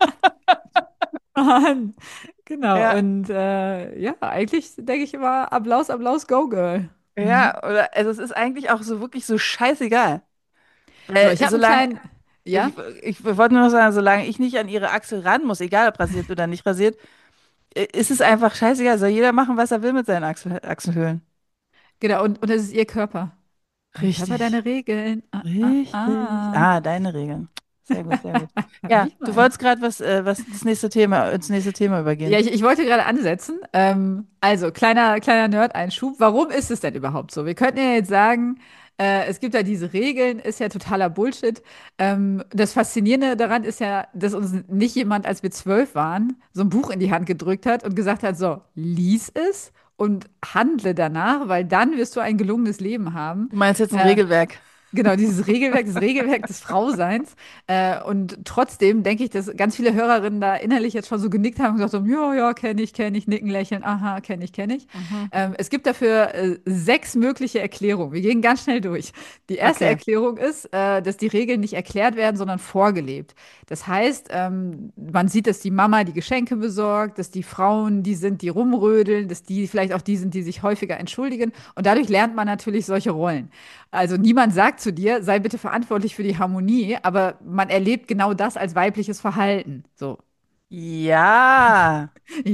Mann. Genau. Ja, Und äh, ja, eigentlich denke ich immer, Applaus, Applaus, Go Girl. Mhm. ja, oder, also es ist eigentlich auch so wirklich so scheißegal. So, Weil ich habe einen solange, kleinen, ja, ich, ich wollte nur noch sagen, solange ich nicht an ihre Achsel ran muss, egal ob rasiert oder nicht rasiert, äh, ist es einfach scheißegal. Soll jeder machen, was er will mit seinen Achsel, Achselhöhlen. genau. Und, und das ist ihr Körper. Dein Körper, Richtig, deine Regeln. Ah, ah, richtig. ah. Ah, deine Regeln. Sehr gut, sehr gut. Ja, Nicht du mal. wolltest gerade was, äh, was das nächste Thema, ins nächste Thema Ja, übergehen. ich, ich wollte gerade ansetzen. Ähm, also, kleiner, kleiner Nerd-Einschub. Warum ist es denn überhaupt so? Wir könnten ja jetzt sagen, äh, es gibt ja diese Regeln, ist ja totaler Bullshit. Ähm, das Faszinierende daran ist ja, dass uns nicht jemand, als wir zwölf waren, so ein Buch in die Hand gedrückt hat und gesagt hat, so, lies es und handle danach, weil dann wirst du ein gelungenes Leben haben. Du meinst jetzt ein Äh, Regelwerk. Genau, dieses Regelwerk, das Regelwerk des Frauseins. Äh, und trotzdem denke ich, dass ganz viele Hörerinnen da innerlich jetzt schon so genickt haben und gesagt haben, ja, ja, kenne ich, kenne ich, nicken, lächeln, aha, kenne ich, kenne ich. Mhm. Ähm, es gibt dafür äh, sechs mögliche Erklärungen. Wir gehen ganz schnell durch. Die erste Okay. Erklärung ist, äh, dass die Regeln nicht erklärt werden, sondern vorgelebt. Das heißt, ähm, man sieht, dass die Mama die Geschenke besorgt, dass die Frauen die sind, die rumrödeln, dass die vielleicht auch die sind, die sich häufiger entschuldigen. Und dadurch lernt man natürlich solche Rollen. Also niemand sagt zu dir, sei bitte verantwortlich für die Harmonie, aber man erlebt genau das als weibliches Verhalten. So. Ja.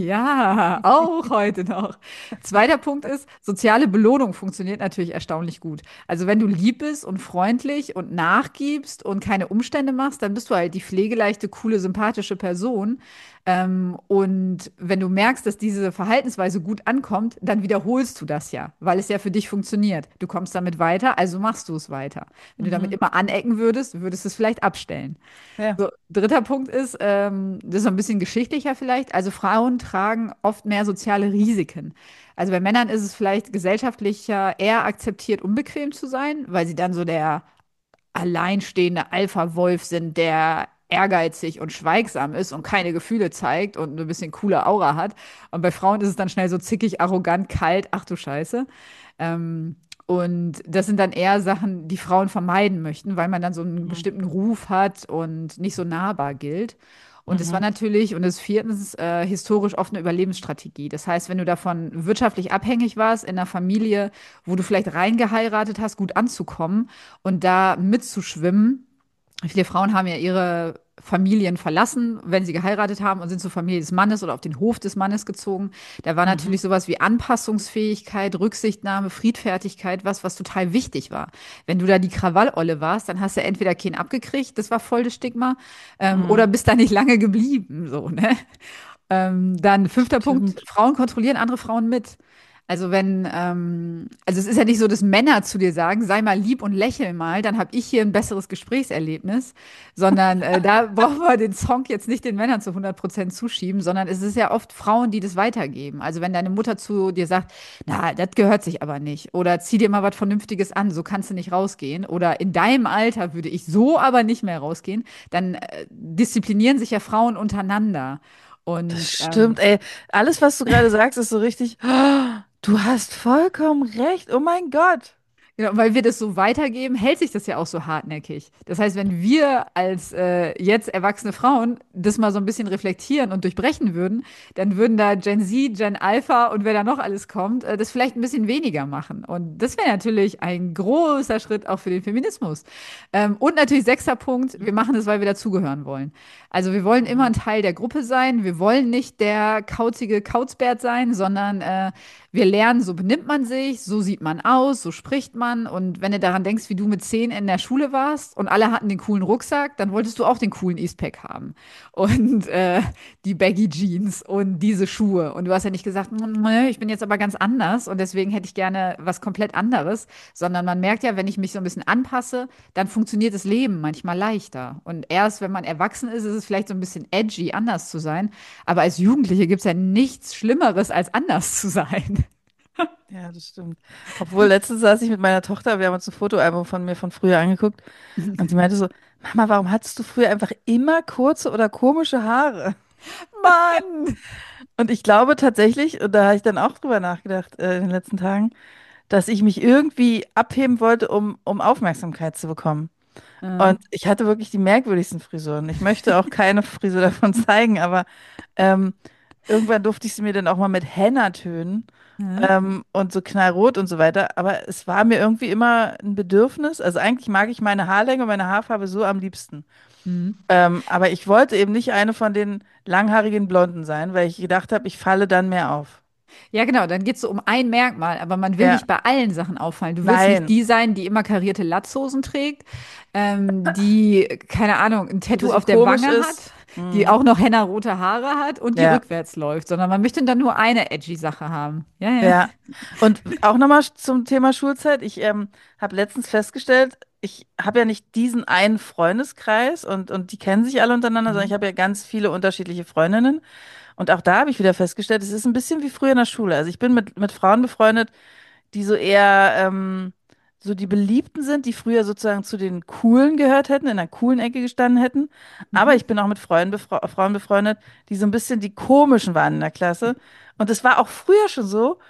Ja, auch heute noch. Zweiter Punkt ist, soziale Belohnung funktioniert natürlich erstaunlich gut. Also wenn du lieb bist und freundlich und nachgibst und keine Umstände machst, dann bist du halt die pflegeleichte, coole, sympathische Person. Ähm, und wenn du merkst, dass diese Verhaltensweise gut ankommt, dann wiederholst du das ja, weil es ja für dich funktioniert. Du kommst damit weiter, also machst du es weiter. Wenn du damit Mhm. immer anecken würdest, würdest du es vielleicht abstellen. Ja. So, dritter Punkt ist, ähm, das ist so ein bisschen geschichtlicher vielleicht. Also Frauen tragen oft mehr soziale Risiken. Also bei Männern ist es vielleicht gesellschaftlicher eher akzeptiert, unbequem zu sein, weil sie dann so der alleinstehende Alpha-Wolf sind, der ehrgeizig und schweigsam ist und keine Gefühle zeigt und ein bisschen coole Aura hat. Und bei Frauen ist es dann schnell so zickig, arrogant, kalt, ach du Scheiße. Ähm, und das sind dann eher Sachen, die Frauen vermeiden möchten, weil man dann so einen Mhm. bestimmten Ruf hat und nicht so nahbar gilt. Und es war Mhm. natürlich, und das ist viertens, äh, historisch oft eine Überlebensstrategie. Das heißt, wenn du davon wirtschaftlich abhängig warst, in einer Familie, wo du vielleicht reingeheiratet hast, gut anzukommen und da mitzuschwimmen. Viele Frauen haben ja ihre Familien verlassen, wenn sie geheiratet haben und sind zur Familie des Mannes oder auf den Hof des Mannes gezogen. Da war Mhm. natürlich sowas wie Anpassungsfähigkeit, Rücksichtnahme, Friedfertigkeit, was, was total wichtig war. Wenn du da die Krawallolle warst, dann hast du entweder keinen abgekriegt, das war voll das Stigma, ähm, oder Mhm. bist da nicht lange geblieben, so, ne? Ähm, dann fünfter Punkt, Stimmt. Frauen kontrollieren andere Frauen mit. Also wenn, ähm, also es ist ja nicht so, dass Männer zu dir sagen, sei mal lieb und lächel mal, dann habe ich hier ein besseres Gesprächserlebnis, sondern äh, da brauchen wir den Song jetzt nicht den Männern zu hundert Prozent zuschieben, sondern es ist ja oft Frauen, die das weitergeben. Also wenn deine Mutter zu dir sagt, na, das gehört sich aber nicht, oder zieh dir mal was Vernünftiges an, so kannst du nicht rausgehen, oder in deinem Alter würde ich so aber nicht mehr rausgehen, dann äh, disziplinieren sich ja Frauen untereinander. Das Und ähm, stimmt, ey. Alles, was du gerade sagst, ist so richtig. Du hast vollkommen recht. Oh mein Gott. genau, weil wir das so weitergeben, hält sich das ja auch so hartnäckig. Das heißt, wenn wir als äh, jetzt erwachsene Frauen das mal so ein bisschen reflektieren und durchbrechen würden, dann würden da Gen Z, Gen Alpha und wer da noch alles kommt, äh, das vielleicht ein bisschen weniger machen. Und das wäre natürlich ein großer Schritt auch für den Feminismus. Ähm, und natürlich sechster Punkt, wir machen das, weil wir dazugehören wollen. Also wir wollen immer ein Mhm. Teil der Gruppe sein. Wir wollen nicht der kauzige Kauzbert sein, sondern äh, wir lernen, so benimmt man sich, so sieht man aus, so spricht man. waren. Und wenn du daran denkst, wie du mit zehn in der Schule warst und alle hatten den coolen Rucksack, dann wolltest du auch den coolen Eastpack haben. Und äh, die Baggy Jeans und diese Schuhe. Und du hast ja nicht gesagt, "Nö, ich bin jetzt aber ganz anders und deswegen hätte ich gerne was komplett anderes", sondern man merkt ja, wenn ich mich so ein bisschen anpasse, dann funktioniert das Leben manchmal leichter. Und erst, wenn man erwachsen ist, ist es vielleicht so ein bisschen edgy, anders zu sein. Aber als Jugendliche gibt es ja nichts Schlimmeres, als anders zu sein. Ja, das stimmt. Obwohl, letztens saß ich mit meiner Tochter, wir haben uns ein Fotoalbum von mir von früher angeguckt und sie meinte so, Mama, warum hattest du früher einfach immer kurze oder komische Haare? Mann! Und ich glaube tatsächlich, und da habe ich dann auch drüber nachgedacht äh, in den letzten Tagen, dass ich mich irgendwie abheben wollte, um, um Aufmerksamkeit zu bekommen. Äh, Und ich hatte wirklich die merkwürdigsten Frisuren. Ich möchte auch keine Frisur davon zeigen, aber ähm, irgendwann durfte ich sie mir dann auch mal mit Henna tönen äh, ähm, und so knallrot und so weiter. Aber es war mir irgendwie immer ein Bedürfnis. Also eigentlich mag ich meine Haarlänge und meine Haarfarbe so am liebsten. hm. Ähm, aber ich wollte eben nicht eine von den langhaarigen Blonden sein, weil ich gedacht habe, ich falle dann mehr auf. Ja, genau, dann geht es so um ein Merkmal, aber man will Ja, nicht bei allen Sachen auffallen. Du willst nicht nein, die sein, die immer karierte Latzhosen trägt, ähm, die, keine Ahnung, ein ein Tattoo bisschen auf der komisch Wange ist. hat, die Hm. auch noch henna-rote Haare hat und die Ja. rückwärts läuft, sondern man möchte dann nur eine edgy Sache haben. Ja, ja. Ja, und auch nochmal zum Thema Schulzeit. Ich ähm, habe letztens festgestellt, ich habe ja nicht diesen einen Freundeskreis und, und die kennen sich alle untereinander, sondern ich Mhm. habe ja ganz viele unterschiedliche Freundinnen. Und auch da habe ich wieder festgestellt, es ist ein bisschen wie früher in der Schule. Also ich bin mit, mit Frauen befreundet, die so eher ähm, so die Beliebten sind, die früher sozusagen zu den Coolen gehört hätten, in einer coolen Ecke gestanden hätten. Aber Mhm. ich bin auch mit Freunden befra Frauen befreundet, die so ein bisschen die Komischen waren in der Klasse. Und das war auch früher schon so.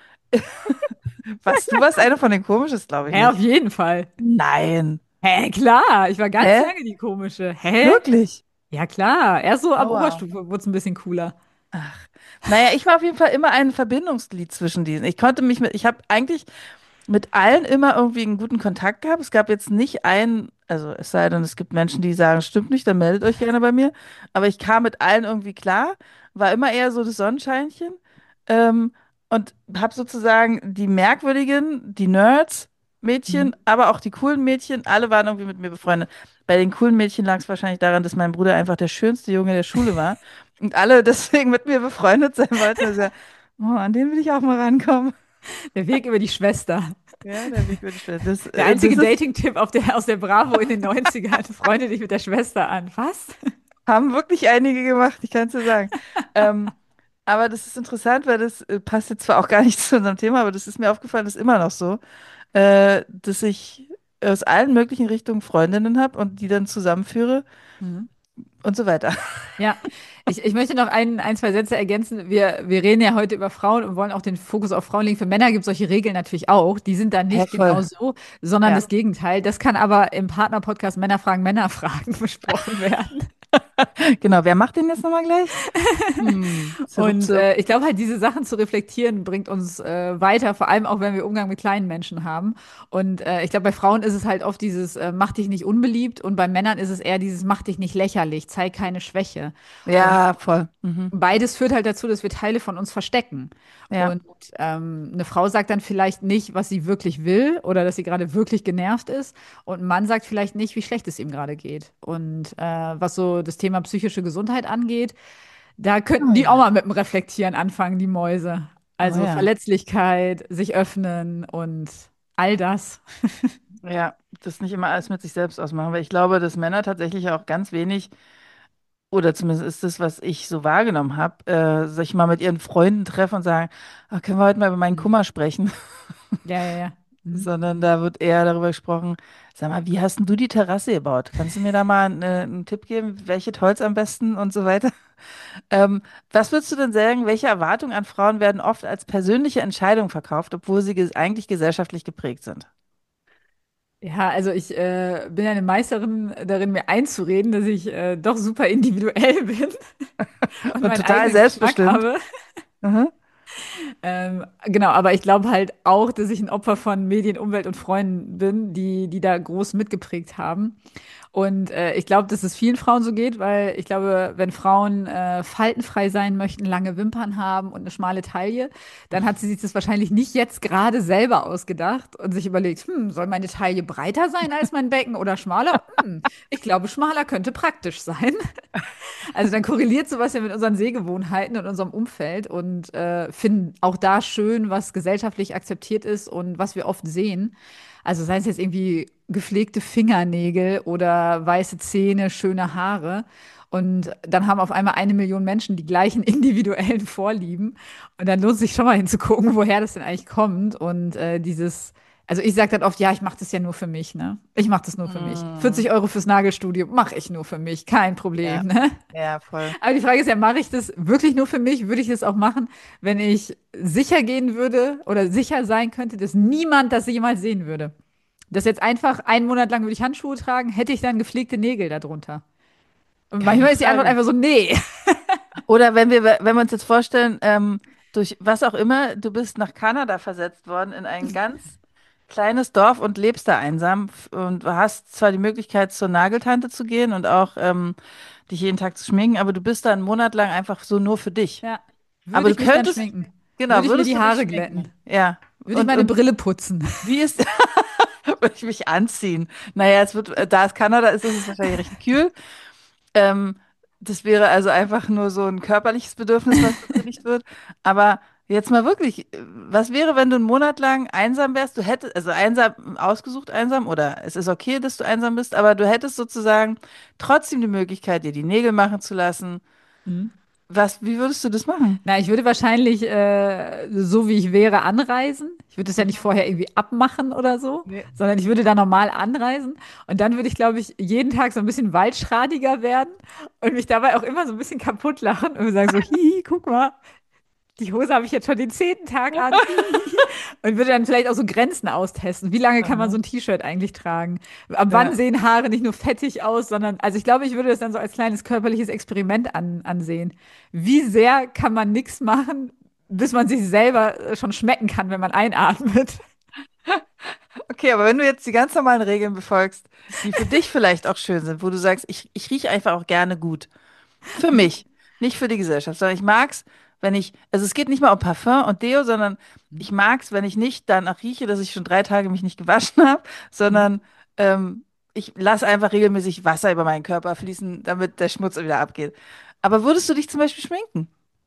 Was, du warst eine von den Komisches, glaube ich Hä, auf nicht. jeden Fall. Nein. Hä, klar, ich war ganz Hä? lange die komische. Hä? Wirklich? Ja, klar. Erst so ab Aua. Oberstufe wurde es ein bisschen cooler. Ach. Naja, ich war auf jeden Fall immer ein Verbindungsglied zwischen diesen. Ich konnte mich mit, ich habe eigentlich mit allen immer irgendwie einen guten Kontakt gehabt. Es gab jetzt nicht einen, also es sei denn, es gibt Menschen, die sagen, stimmt nicht, dann meldet euch gerne bei mir. Aber ich kam mit allen irgendwie klar, war immer eher so das Sonnenscheinchen ähm, und habe sozusagen die merkwürdigen, die Nerds, Mhm. Mädchen, aber auch die coolen Mädchen, alle waren irgendwie mit mir befreundet. Bei den coolen Mädchen lag es wahrscheinlich daran, dass mein Bruder einfach der schönste Junge der Schule war und alle deswegen mit mir befreundet sein wollten. Also, oh, an den will ich auch mal rankommen. Der Weg über die Schwester. Ja, der Weg über die Schwester. Das, Der äh, das einzige ist, Dating-Tipp auf der, aus der Bravo in den Neunzigern: Freunde dich mit der Schwester an. Was? haben wirklich einige gemacht, ich kann es dir sagen. Ähm, aber das ist interessant, weil das äh, passt jetzt zwar auch gar nicht zu unserem Thema, aber das ist mir aufgefallen, das ist immer noch so, äh, dass ich aus allen möglichen Richtungen Freundinnen habe und die dann zusammenführe Mhm. und so weiter. Ja, ich, ich möchte noch ein, ein, zwei Sätze ergänzen. Wir, wir reden ja heute über Frauen und wollen auch den Fokus auf Frauen legen. Für Männer gibt es solche Regeln natürlich auch. Die sind dann Hä, nicht voll. genau so, sondern Ja. das Gegenteil. Das kann aber im Partner-Podcast Männer fragen, Männer fragen besprochen werden. Genau, wer macht den jetzt nochmal gleich? Hm, zirp, Und zirp. äh, ich glaube halt, diese Sachen zu reflektieren, bringt uns äh, weiter, vor allem auch, wenn wir Umgang mit kleinen Menschen haben. Und äh, ich glaube, bei Frauen ist es halt oft dieses, äh, mach dich nicht unbeliebt, und bei Männern ist es eher dieses, mach dich nicht lächerlich, zeig keine Schwäche. Und Ja, voll. Mhm. beides führt halt dazu, dass wir Teile von uns verstecken. Ja. Und ähm, eine Frau sagt dann vielleicht nicht, was sie wirklich will oder dass sie gerade wirklich genervt ist. Und ein Mann sagt vielleicht nicht, wie schlecht es ihm gerade geht. Und äh, was so das Thema psychische Gesundheit angeht, da könnten Oh die auch ja. mal mit dem Reflektieren anfangen, die Mäuse. Oh Also ja. Verletzlichkeit, sich öffnen und all das. Ja, das nicht immer alles mit sich selbst ausmachen, weil ich glaube, dass Männer tatsächlich auch ganz wenig, oder zumindest ist das, was ich so wahrgenommen habe, äh, sich mal mit ihren Freunden treffen und sagen, ah, können wir heute mal über meinen Mhm. Kummer sprechen? Ja, ja, ja. Mhm. Sondern da wird eher darüber gesprochen, sag mal, wie hast denn du die Terrasse gebaut? Kannst du mir da mal einen, äh, einen Tipp geben, welches Holz am besten und so weiter? Ähm, was würdest du denn sagen, welche Erwartungen an Frauen werden oft als persönliche Entscheidung verkauft, obwohl sie ges eigentlich gesellschaftlich geprägt sind? Ja, also ich äh, bin ja eine Meisterin darin, mir einzureden, dass ich äh, doch super individuell bin und Und meinen total eigenen Geschmack selbstbestimmt. habe. Mhm. Ähm, genau, aber ich glaube halt auch, dass ich ein Opfer von Medien, Umwelt und Freunden bin, die, die da groß mitgeprägt haben. Und äh, ich glaube, dass es vielen Frauen so geht, weil ich glaube, wenn Frauen äh, faltenfrei sein möchten, lange Wimpern haben und eine schmale Taille, dann hat sie sich das wahrscheinlich nicht jetzt gerade selber ausgedacht und sich überlegt, hm, soll meine Taille breiter sein als mein Becken oder schmaler? Hm, ich glaube, schmaler könnte praktisch sein. Also dann korreliert sowas ja mit unseren Sehgewohnheiten und unserem Umfeld und äh, finden auch da schön, was gesellschaftlich akzeptiert ist und was wir oft sehen. Also sei es jetzt irgendwie gepflegte Fingernägel oder weiße Zähne, schöne Haare. Und dann haben auf einmal eine Million Menschen die gleichen individuellen Vorlieben. Und dann lohnt es sich schon mal hinzugucken, woher das denn eigentlich kommt. Und äh, dieses, also ich sage dann oft, ja, ich mache das ja nur für mich, ne? Ich mache das nur für mich. Mm, vierzig Euro fürs Nagelstudio mache ich nur für mich, kein ja, Problem, ne? ja, voll. Aber die Frage ist ja, mache ich das wirklich nur für mich? Würde ich das auch machen, wenn ich sicher gehen würde oder sicher sein könnte, dass niemand das jemals sehen würde? Das jetzt einfach einen Monat lang würde ich Handschuhe tragen, hätte ich dann gepflegte Nägel darunter? Und Geile manchmal ist die Antwort Frage. einfach so, nee. Oder wenn wir, wenn wir uns jetzt vorstellen, ähm, durch was auch immer, du bist nach Kanada versetzt worden in ein ganz kleines Dorf und lebst da einsam f- und du hast zwar die Möglichkeit, zur Nageltante zu gehen und auch ähm, dich jeden Tag zu schminken, aber du bist da einen Monat lang einfach so nur für dich. Ja, Aber würde du ich mich dann könntest, schminken? Würde genau, ich mir würdest die du dich Haare glätten? schminken? Ja. Würde ich Und, meine und Brille putzen? wie ist, würde ich mich anziehen? Naja, es wird, äh, da es Kanada ist, ist es wahrscheinlich recht kühl. Ähm, Das wäre also einfach nur so ein körperliches Bedürfnis, was befriedigt wird. Aber jetzt mal wirklich, äh, was wäre, wenn du einen Monat lang einsam wärst? Du hättest, also einsam, ausgesucht einsam, oder es ist okay, dass du einsam bist, aber du hättest sozusagen trotzdem die Möglichkeit, dir die Nägel machen zu lassen. Hm? Was, wie würdest du das machen? Na, ich würde wahrscheinlich, äh, so wie ich wäre, anreisen. Ich würde es ja nicht Mhm. vorher irgendwie abmachen oder so, Nee. sondern ich würde da normal anreisen. Und dann würde ich, glaube ich, jeden Tag so ein bisschen waldschradiger werden und mich dabei auch immer so ein bisschen kaputt lachen und sagen so, hihi, guck mal, die Hose habe ich jetzt schon den zehnten Tag an. Hihi. Und würde dann vielleicht auch so Grenzen austesten. Wie lange kann man so Aha. ein T-Shirt eigentlich tragen? Ab wann Ja. sehen Haare nicht nur fettig aus, sondern, also ich glaube, ich würde das dann so als kleines körperliches Experiment an, ansehen. Wie sehr kann man nichts machen, bis man sich selber äh, schon schmecken kann, wenn man einatmet? Okay, aber wenn du jetzt die ganz normalen Regeln befolgst, die für dich vielleicht auch schön sind, wo du sagst, ich, ich rieche einfach auch gerne gut. Für mich, nicht für die Gesellschaft, sondern ich mag's, wenn ich, also es geht nicht mal um Parfum und Deo, sondern ich mag's, wenn ich nicht danach rieche, dass ich schon drei Tage mich nicht gewaschen habe, sondern ähm, ich lasse einfach regelmäßig Wasser über meinen Körper fließen, damit der Schmutz wieder abgeht. Aber würdest du dich zum Beispiel schminken?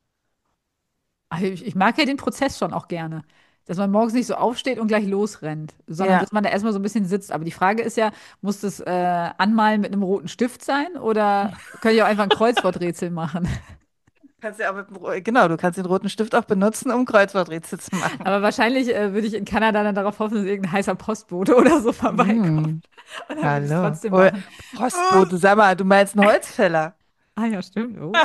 Also ich, ich mag ja den Prozess schon auch gerne. Dass man morgens nicht so aufsteht und gleich losrennt, sondern Ja, dass man da erstmal so ein bisschen sitzt. Aber die Frage ist ja, muss das äh, Anmalen mit einem roten Stift sein oder kann ich auch einfach ein Kreuzworträtsel machen? kannst ja auch mit dem, ro- genau, du kannst den roten Stift auch benutzen, um Kreuzworträtsel zu machen. Aber wahrscheinlich äh, würde ich in Kanada dann darauf hoffen, dass irgendein heißer Postbote oder so vorbeikommt. Hm, Und dann würde ich es hallo. trotzdem Oh, machen. Postbote, sag mal, du meinst einen Holzfäller? Ah ja, stimmt. Oh.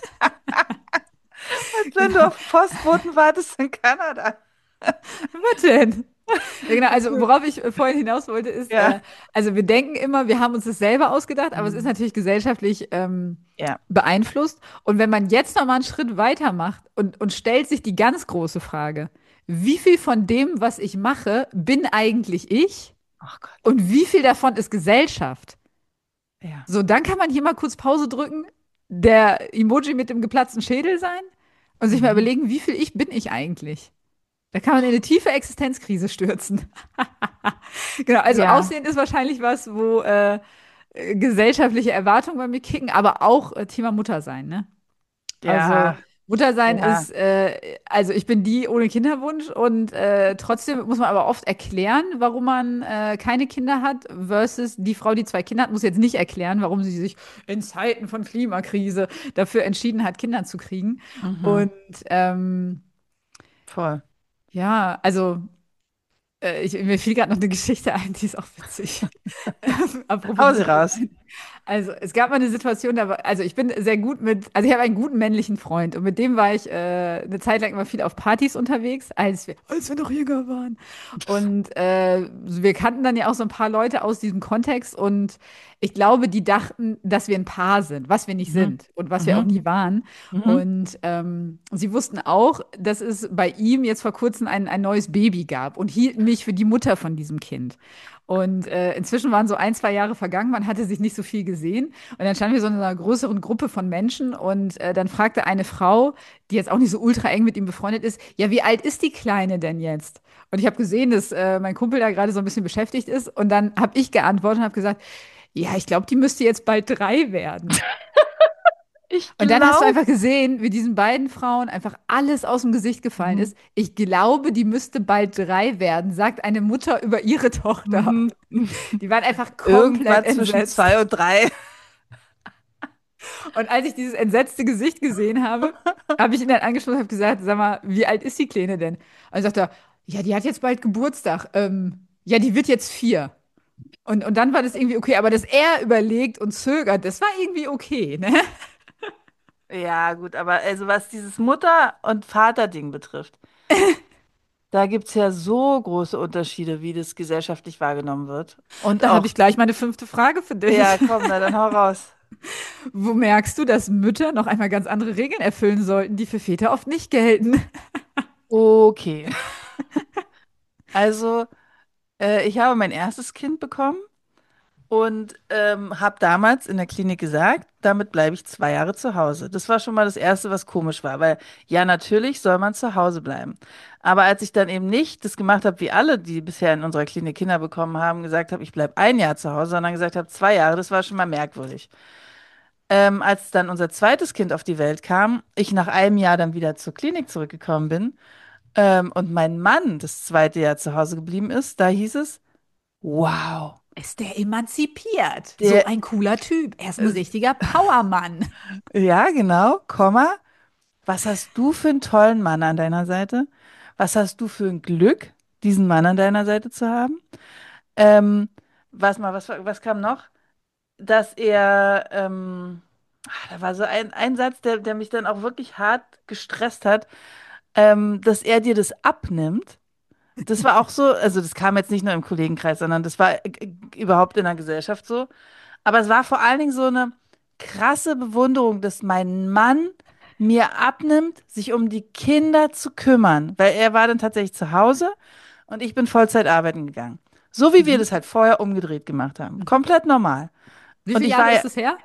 Als wenn du Genau. auf Postboten wartest in Kanada. Was denn? Ja, genau, also worauf ich äh, vorhin hinaus wollte, ist, äh, Ja. also wir denken immer, wir haben uns das selber ausgedacht, aber es ist Hm. natürlich gesellschaftlich ähm, Ja. beeinflusst. Und wenn man jetzt noch mal einen Schritt weiter macht und, und stellt sich die ganz große Frage, wie viel von dem, was ich mache, bin eigentlich ich Ach Gott. und wie viel davon ist Gesellschaft? Ja. So, dann kann man hier mal kurz Pause drücken, der Emoji mit dem geplatzten Schädel sein und sich mal Mhm. überlegen, wie viel ich bin ich eigentlich? Da kann man in eine tiefe Existenzkrise stürzen. Genau, also Ja. Aussehen ist wahrscheinlich was, wo äh, äh, gesellschaftliche Erwartungen bei mir kicken, aber auch äh, Thema Muttersein, ne? Also Ja. Muttersein Ja. ist, äh, also ich bin die ohne Kinderwunsch und äh, trotzdem muss man aber oft erklären, warum man äh, keine Kinder hat, versus die Frau, die zwei Kinder hat, muss jetzt nicht erklären, warum sie sich in Zeiten von Klimakrise dafür entschieden hat, Kinder zu kriegen. Mhm. Und ähm, Voll. ja, also äh, ich, mir fiel gerade noch eine Geschichte ein, die ist auch witzig. Hau Apropos sie raus. Muttersein. Also, es gab mal eine Situation, da war, also ich bin sehr gut mit, also ich habe einen guten männlichen Freund und mit dem war ich äh, eine Zeit lang immer viel auf Partys unterwegs, als wir, als wir noch jünger waren. Und äh, wir kannten dann ja auch so ein paar Leute aus diesem Kontext und ich glaube, die dachten, dass wir ein Paar sind, was wir nicht Mhm. sind und was wir auch Mhm. nie waren. Mhm. Und ähm, sie wussten auch, dass es bei ihm jetzt vor kurzem ein, ein neues Baby gab und hielten mich für die Mutter von diesem Kind. Und äh, inzwischen waren so ein, zwei Jahre vergangen, man hatte sich nicht so viel gesehen. Und dann standen wir so in einer größeren Gruppe von Menschen und äh, dann fragte eine Frau, die jetzt auch nicht so ultra eng mit ihm befreundet ist, ja, wie alt ist die Kleine denn jetzt? Und ich habe gesehen, dass äh, mein Kumpel da gerade so ein bisschen beschäftigt ist. Und dann habe ich geantwortet und habe gesagt, ja, ich glaube, die müsste jetzt bald drei werden. Ich Und dann hast du glaube. einfach gesehen, wie diesen beiden Frauen einfach alles aus dem Gesicht gefallen Mhm. ist. Ich glaube, die müsste bald drei werden, sagt eine Mutter über ihre Tochter. Mhm. Die waren einfach komplett Irgendwann zwischen entsetzt. zwei und drei. Und als ich dieses entsetzte Gesicht gesehen habe, habe ich ihn dann angesprochen und habe gesagt, sag mal, wie alt ist die Kleine denn? Und dann sagt er, ja, die hat jetzt bald Geburtstag. Ähm, ja, die wird jetzt vier. Und, und dann war das irgendwie okay, aber dass er überlegt und zögert, das war irgendwie okay, ne? Ja, gut, aber also was dieses Mutter- und Vater-Ding betrifft, da gibt es ja so große Unterschiede, wie das gesellschaftlich wahrgenommen wird. Und Da habe ich auch, gleich meine fünfte Frage für ja, dich. komm, na dann hau raus. Wo merkst du, dass Mütter noch einmal ganz andere Regeln erfüllen sollten, die für Väter oft nicht gelten? Okay. Also, äh, ich habe mein erstes Kind bekommen und ähm, habe damals in der Klinik gesagt, damit bleibe ich zwei Jahre zu Hause. Das war schon mal das Erste, was komisch war, weil ja, natürlich soll man zu Hause bleiben. Aber als ich dann eben nicht das gemacht habe, wie alle, die bisher in unserer Klinik Kinder bekommen haben, gesagt habe, ich bleibe ein Jahr zu Hause, sondern gesagt habe, zwei Jahre, das war schon mal merkwürdig. Ähm, als dann unser zweites Kind auf die Welt kam, ich nach einem Jahr dann wieder zur Klinik zurückgekommen bin ähm, und mein Mann das zweite Jahr zu Hause geblieben ist, da hieß es, wow, Ist der emanzipiert? So der, ein cooler Typ. Er ist ein äh, richtiger Powermann. ja, genau, Komma, was hast du für einen tollen Mann an deiner Seite? Was hast du für ein Glück, diesen Mann an deiner Seite zu haben? Ähm, was mal, was, was kam noch? Dass er, ähm, ah, da war so ein, ein Satz, der, der mich dann auch wirklich hart gestresst hat, ähm, dass er dir das abnimmt. Das war auch so, also das kam jetzt nicht nur im Kollegenkreis, sondern das war äh, überhaupt in der Gesellschaft so. Aber es war vor allen Dingen so eine krasse Bewunderung, dass mein Mann mir abnimmt, sich um die Kinder zu kümmern, weil er war dann tatsächlich zu Hause und ich bin Vollzeit arbeiten gegangen. So wie wir Mhm. das halt vorher umgedreht gemacht haben. Komplett normal. Wie Und viele ich Jahre war ja ist es her?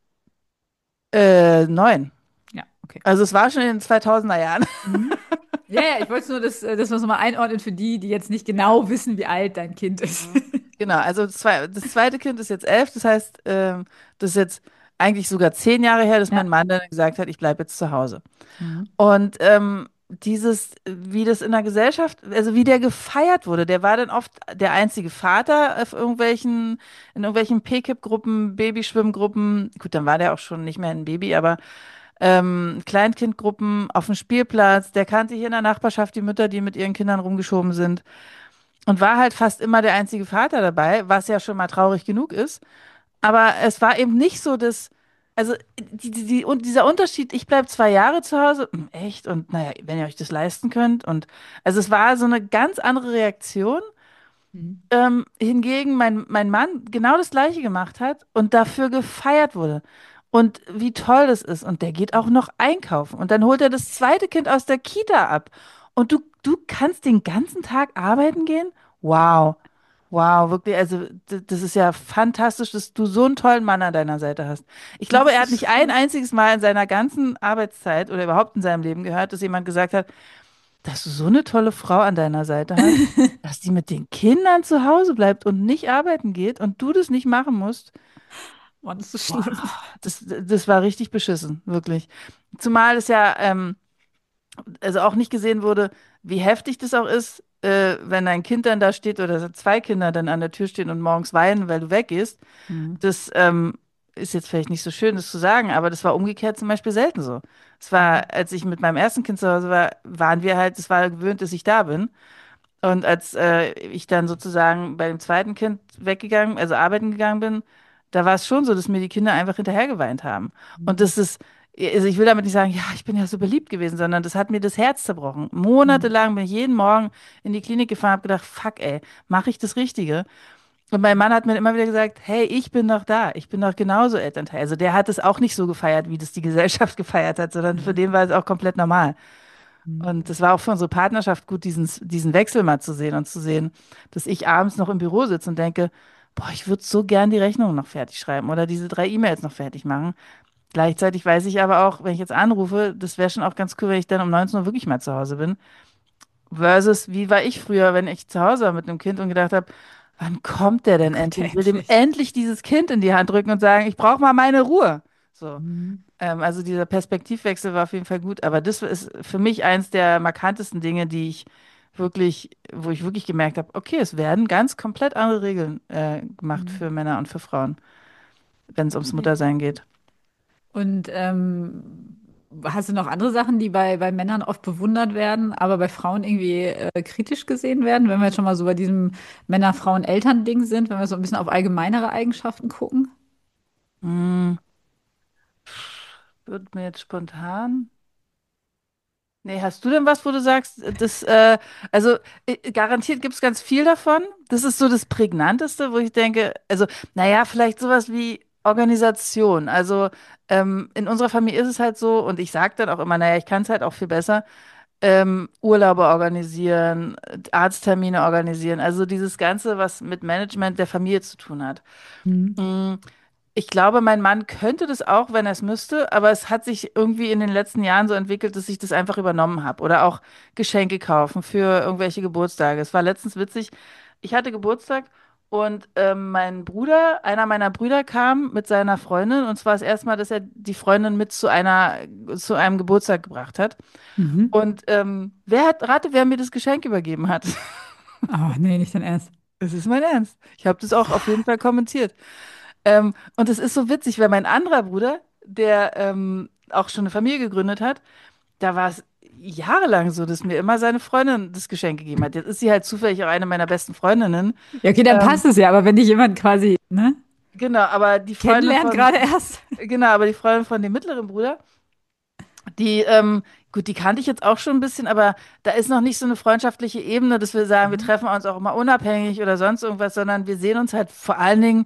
äh, neun. Ja, okay. Also es war schon in den zweitausender Jahren. Mhm. Ja, ja, ich wollte nur, dass, äh, dass wir es nochmal einordnen für die, die jetzt nicht Ja. genau wissen, wie alt dein Kind ist. Mhm. Genau, also das, zwei, das zweite Kind ist jetzt elf, das heißt, ähm, das ist jetzt eigentlich sogar zehn Jahre her, dass mein Ja. Mann dann gesagt hat, ich bleibe jetzt zu Hause. Mhm. Und ähm, dieses, wie das in der Gesellschaft, also wie der gefeiert wurde, der war dann oft der einzige Vater auf irgendwelchen, in irgendwelchen P K I P-Gruppen, Babyschwimmgruppen. Gut, dann war der auch schon nicht mehr ein Baby, aber ähm, Kleinkindgruppen auf dem Spielplatz. Der kannte hier in der Nachbarschaft die Mütter, die mit ihren Kindern rumgeschoben sind. Und war halt fast immer der einzige Vater dabei, was ja schon mal traurig genug ist. Aber es war eben nicht so, dass, also die, die, die, und dieser Unterschied, ich bleibe zwei Jahre zu Hause, hm, echt, und naja, wenn ihr euch das leisten könnt. Und also es war so eine ganz andere Reaktion. Mhm. Ähm, hingegen mein, mein Mann genau das Gleiche gemacht hat und dafür gefeiert wurde. Und wie toll das ist. Und der geht auch noch einkaufen. Und dann holt er das zweite Kind aus der Kita ab. Und du, du kannst den ganzen Tag arbeiten gehen? Wow. Wow, wirklich. Also, d- das ist ja fantastisch, dass du so einen tollen Mann an deiner Seite hast. Ich glaube, Das er hat ist nicht ein schön. einziges Mal in seiner ganzen Arbeitszeit oder überhaupt in seinem Leben gehört, dass jemand gesagt hat, dass du so eine tolle Frau an deiner Seite hast, dass die mit den Kindern zu Hause bleibt und nicht arbeiten geht und du das nicht machen musst. Mann, das ist Boah, schlimm. das, das war richtig beschissen, wirklich. Zumal es ja, ähm, also auch nicht gesehen wurde, wie heftig das auch ist, äh, wenn ein Kind dann da steht oder zwei Kinder dann an der Tür stehen und morgens weinen, weil du weggehst. Mhm. Das ähm, ist jetzt vielleicht nicht so schön, das zu sagen, aber das war umgekehrt zum Beispiel selten so. Es Mhm. war, als ich mit meinem ersten Kind zu Hause war, waren wir halt, es war gewöhnt, dass ich da bin. Und als äh, ich dann sozusagen bei dem zweiten Kind weggegangen, also arbeiten gegangen bin, da war es schon so, dass mir die Kinder einfach hinterher geweint haben. Und Mhm. das ist, also ich will damit nicht sagen, ja, ich bin ja so beliebt gewesen, sondern das hat mir das Herz zerbrochen. Mhm. Monatelang bin ich jeden Morgen in die Klinik gefahren, habe gedacht, fuck, ey, mache ich das Richtige? Und mein Mann hat mir immer wieder gesagt, hey, ich bin doch da, ich bin doch genauso Elternteil. Also der hat es auch nicht so gefeiert, wie das die Gesellschaft gefeiert hat, sondern für Aha. den war es auch komplett normal. Mhm. Und das war auch für unsere Partnerschaft gut, diesen, diesen Wechsel mal zu sehen und zu sehen, dass ich abends noch im Büro sitze und denke, boah, ich würde so gern die Rechnung noch fertig schreiben oder diese drei E-Mails noch fertig machen. Gleichzeitig weiß ich aber auch, wenn ich jetzt anrufe, das wäre schon auch ganz cool, wenn ich dann um neunzehn Uhr wirklich mal zu Hause bin. Versus, wie war ich früher, wenn ich zu Hause war mit einem Kind und gedacht habe, wann kommt der Dann denn kommt endlich? er Ich will dem endlich. endlich dieses Kind in die Hand drücken und sagen, ich brauche mal meine Ruhe. So. Mhm. Ähm, also dieser Perspektivwechsel war auf jeden Fall gut, aber das ist für mich eins der markantesten Dinge, die ich wirklich, wo ich wirklich gemerkt habe, okay, es werden ganz komplett andere Regeln äh, gemacht Mhm. für Männer und für Frauen, wenn es ums Nee. Muttersein geht. Und ähm, hast du noch andere Sachen, die bei, bei Männern oft bewundert werden, aber bei Frauen irgendwie äh, kritisch gesehen werden, wenn wir jetzt schon mal so bei diesem Männer-Frauen-Eltern-Ding sind, wenn wir so ein bisschen auf allgemeinere Eigenschaften gucken? Hm, wird mir jetzt spontan. Nee, hast du denn was, wo du sagst, das, äh, also äh, garantiert gibt es ganz viel davon. Das ist so das Prägnanteste, wo ich denke, also, naja, vielleicht sowas wie Organisation. Also ähm, in unserer Familie ist es halt so, und ich sage dann auch immer, naja, ich kann es halt auch viel besser, ähm, Urlaube organisieren, Arzttermine organisieren, also dieses Ganze, was mit Management der Familie zu tun hat. Mhm. Mm, Ich glaube, mein Mann könnte das auch, wenn er es müsste, aber es hat sich irgendwie in den letzten Jahren so entwickelt, dass ich das einfach übernommen habe. Oder auch Geschenke kaufen für irgendwelche Geburtstage. Es war letztens witzig. Ich hatte Geburtstag und ähm, mein Bruder, einer meiner Brüder kam mit seiner Freundin und zwar das erste Mal, dass er die Freundin mit zu einer, zu einem Geburtstag gebracht hat. Mhm. Und ähm, wer hat, rate, wer mir das Geschenk übergeben hat? Oh, nee, nicht dein Ernst. Es ist mein Ernst. Ich habe das auch auf jeden Fall kommentiert. Ähm, und es ist so witzig, weil mein anderer Bruder, der ähm, auch schon eine Familie gegründet hat, da war es jahrelang so, dass mir immer seine Freundin das Geschenk gegeben hat. Jetzt ist sie halt zufällig auch eine meiner besten Freundinnen. Ja, okay, dann Ähm, passt es ja, aber wenn dich jemand quasi, ne, genau, aber die Freundin kennenlernt gerade von, erst. genau, aber die Freundin von dem mittleren Bruder, die, ähm, gut, die kannte ich jetzt auch schon ein bisschen, aber da ist noch nicht so eine freundschaftliche Ebene, dass wir sagen, wir Mhm. treffen uns auch immer unabhängig oder sonst irgendwas, sondern wir sehen uns halt vor allen Dingen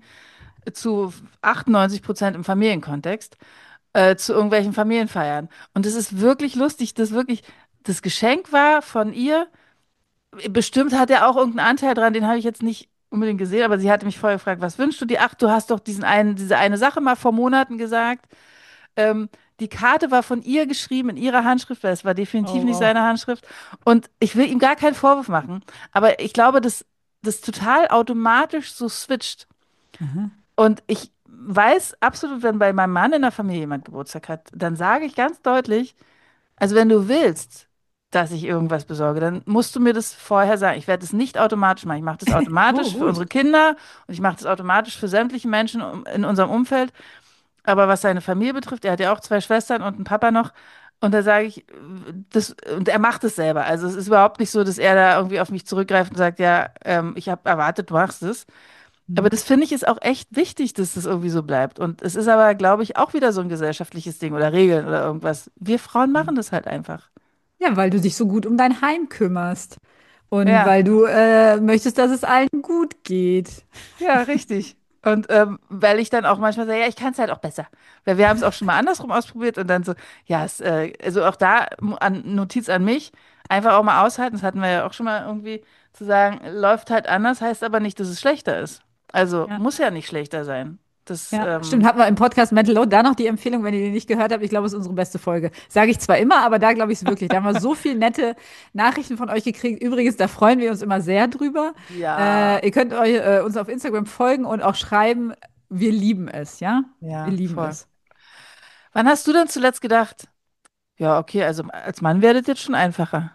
zu achtundneunzig Prozent im Familienkontext, äh, zu irgendwelchen Familienfeiern. Und es ist wirklich lustig, dass wirklich das Geschenk war von ihr. Bestimmt hat er auch irgendeinen Anteil dran, den habe ich jetzt nicht unbedingt gesehen, aber sie hatte mich vorher gefragt, was wünschst du dir? Ach, du hast doch diesen einen, diese eine Sache mal vor Monaten gesagt. Ähm, die Karte war von ihr geschrieben in ihrer Handschrift, weil es war definitiv Oh, nicht wow. seine Handschrift. Und ich will ihm gar keinen Vorwurf machen, aber ich glaube, dass das total automatisch so switcht. Aha. Und ich weiß absolut, wenn bei meinem Mann in der Familie jemand Geburtstag hat, dann sage ich ganz deutlich, also wenn du willst, dass ich irgendwas besorge, dann musst du mir das vorher sagen. Ich werde es nicht automatisch machen. Ich mache das Oh, automatisch für gut. unsere Kinder und ich mache das automatisch für sämtliche Menschen um- in unserem Umfeld. Aber was seine Familie betrifft, er hat ja auch zwei Schwestern und einen Papa noch. Und da sage ich, das, und er macht es selber. Also es ist überhaupt nicht so, dass er da irgendwie auf mich zurückgreift und sagt, ja, ähm, ich habe erwartet, du machst es. Aber Mhm. das finde ich ist auch echt wichtig, dass das irgendwie so bleibt. Und es ist aber, glaube ich, auch wieder so ein gesellschaftliches Ding oder Regeln oder irgendwas. Wir Frauen machen das halt einfach. Ja, weil du dich so gut um dein Heim kümmerst und Ja, weil du äh, möchtest, dass es allen gut geht. ja, richtig. Und ähm, weil ich dann auch manchmal sage, ja, ich kann es halt auch besser. Weil wir haben es auch schon mal andersrum ausprobiert und dann so, ja, es, äh, also auch da m- an, Notiz an mich, einfach auch mal aushalten. Das hatten wir ja auch schon mal irgendwie zu sagen, läuft halt anders, heißt aber nicht, dass es schlechter ist. Also Ja. muss ja nicht schlechter sein. Das, Ja, stimmt. ähm, Hatten wir im Podcast Mental Load da noch die Empfehlung, wenn ihr die nicht gehört habt. Ich glaube, es ist unsere beste Folge. Sage ich zwar immer, aber da glaube ich es wirklich. Da haben wir so viele nette Nachrichten von euch gekriegt. Übrigens, da freuen wir uns immer sehr drüber. ja, Äh, ihr könnt euch, äh, uns auf Instagram folgen und auch schreiben. Wir lieben es, ja? Wir ja, lieben voll. es. Wann hast du denn zuletzt gedacht? Ja, okay, also als Mann werdet jetzt schon einfacher.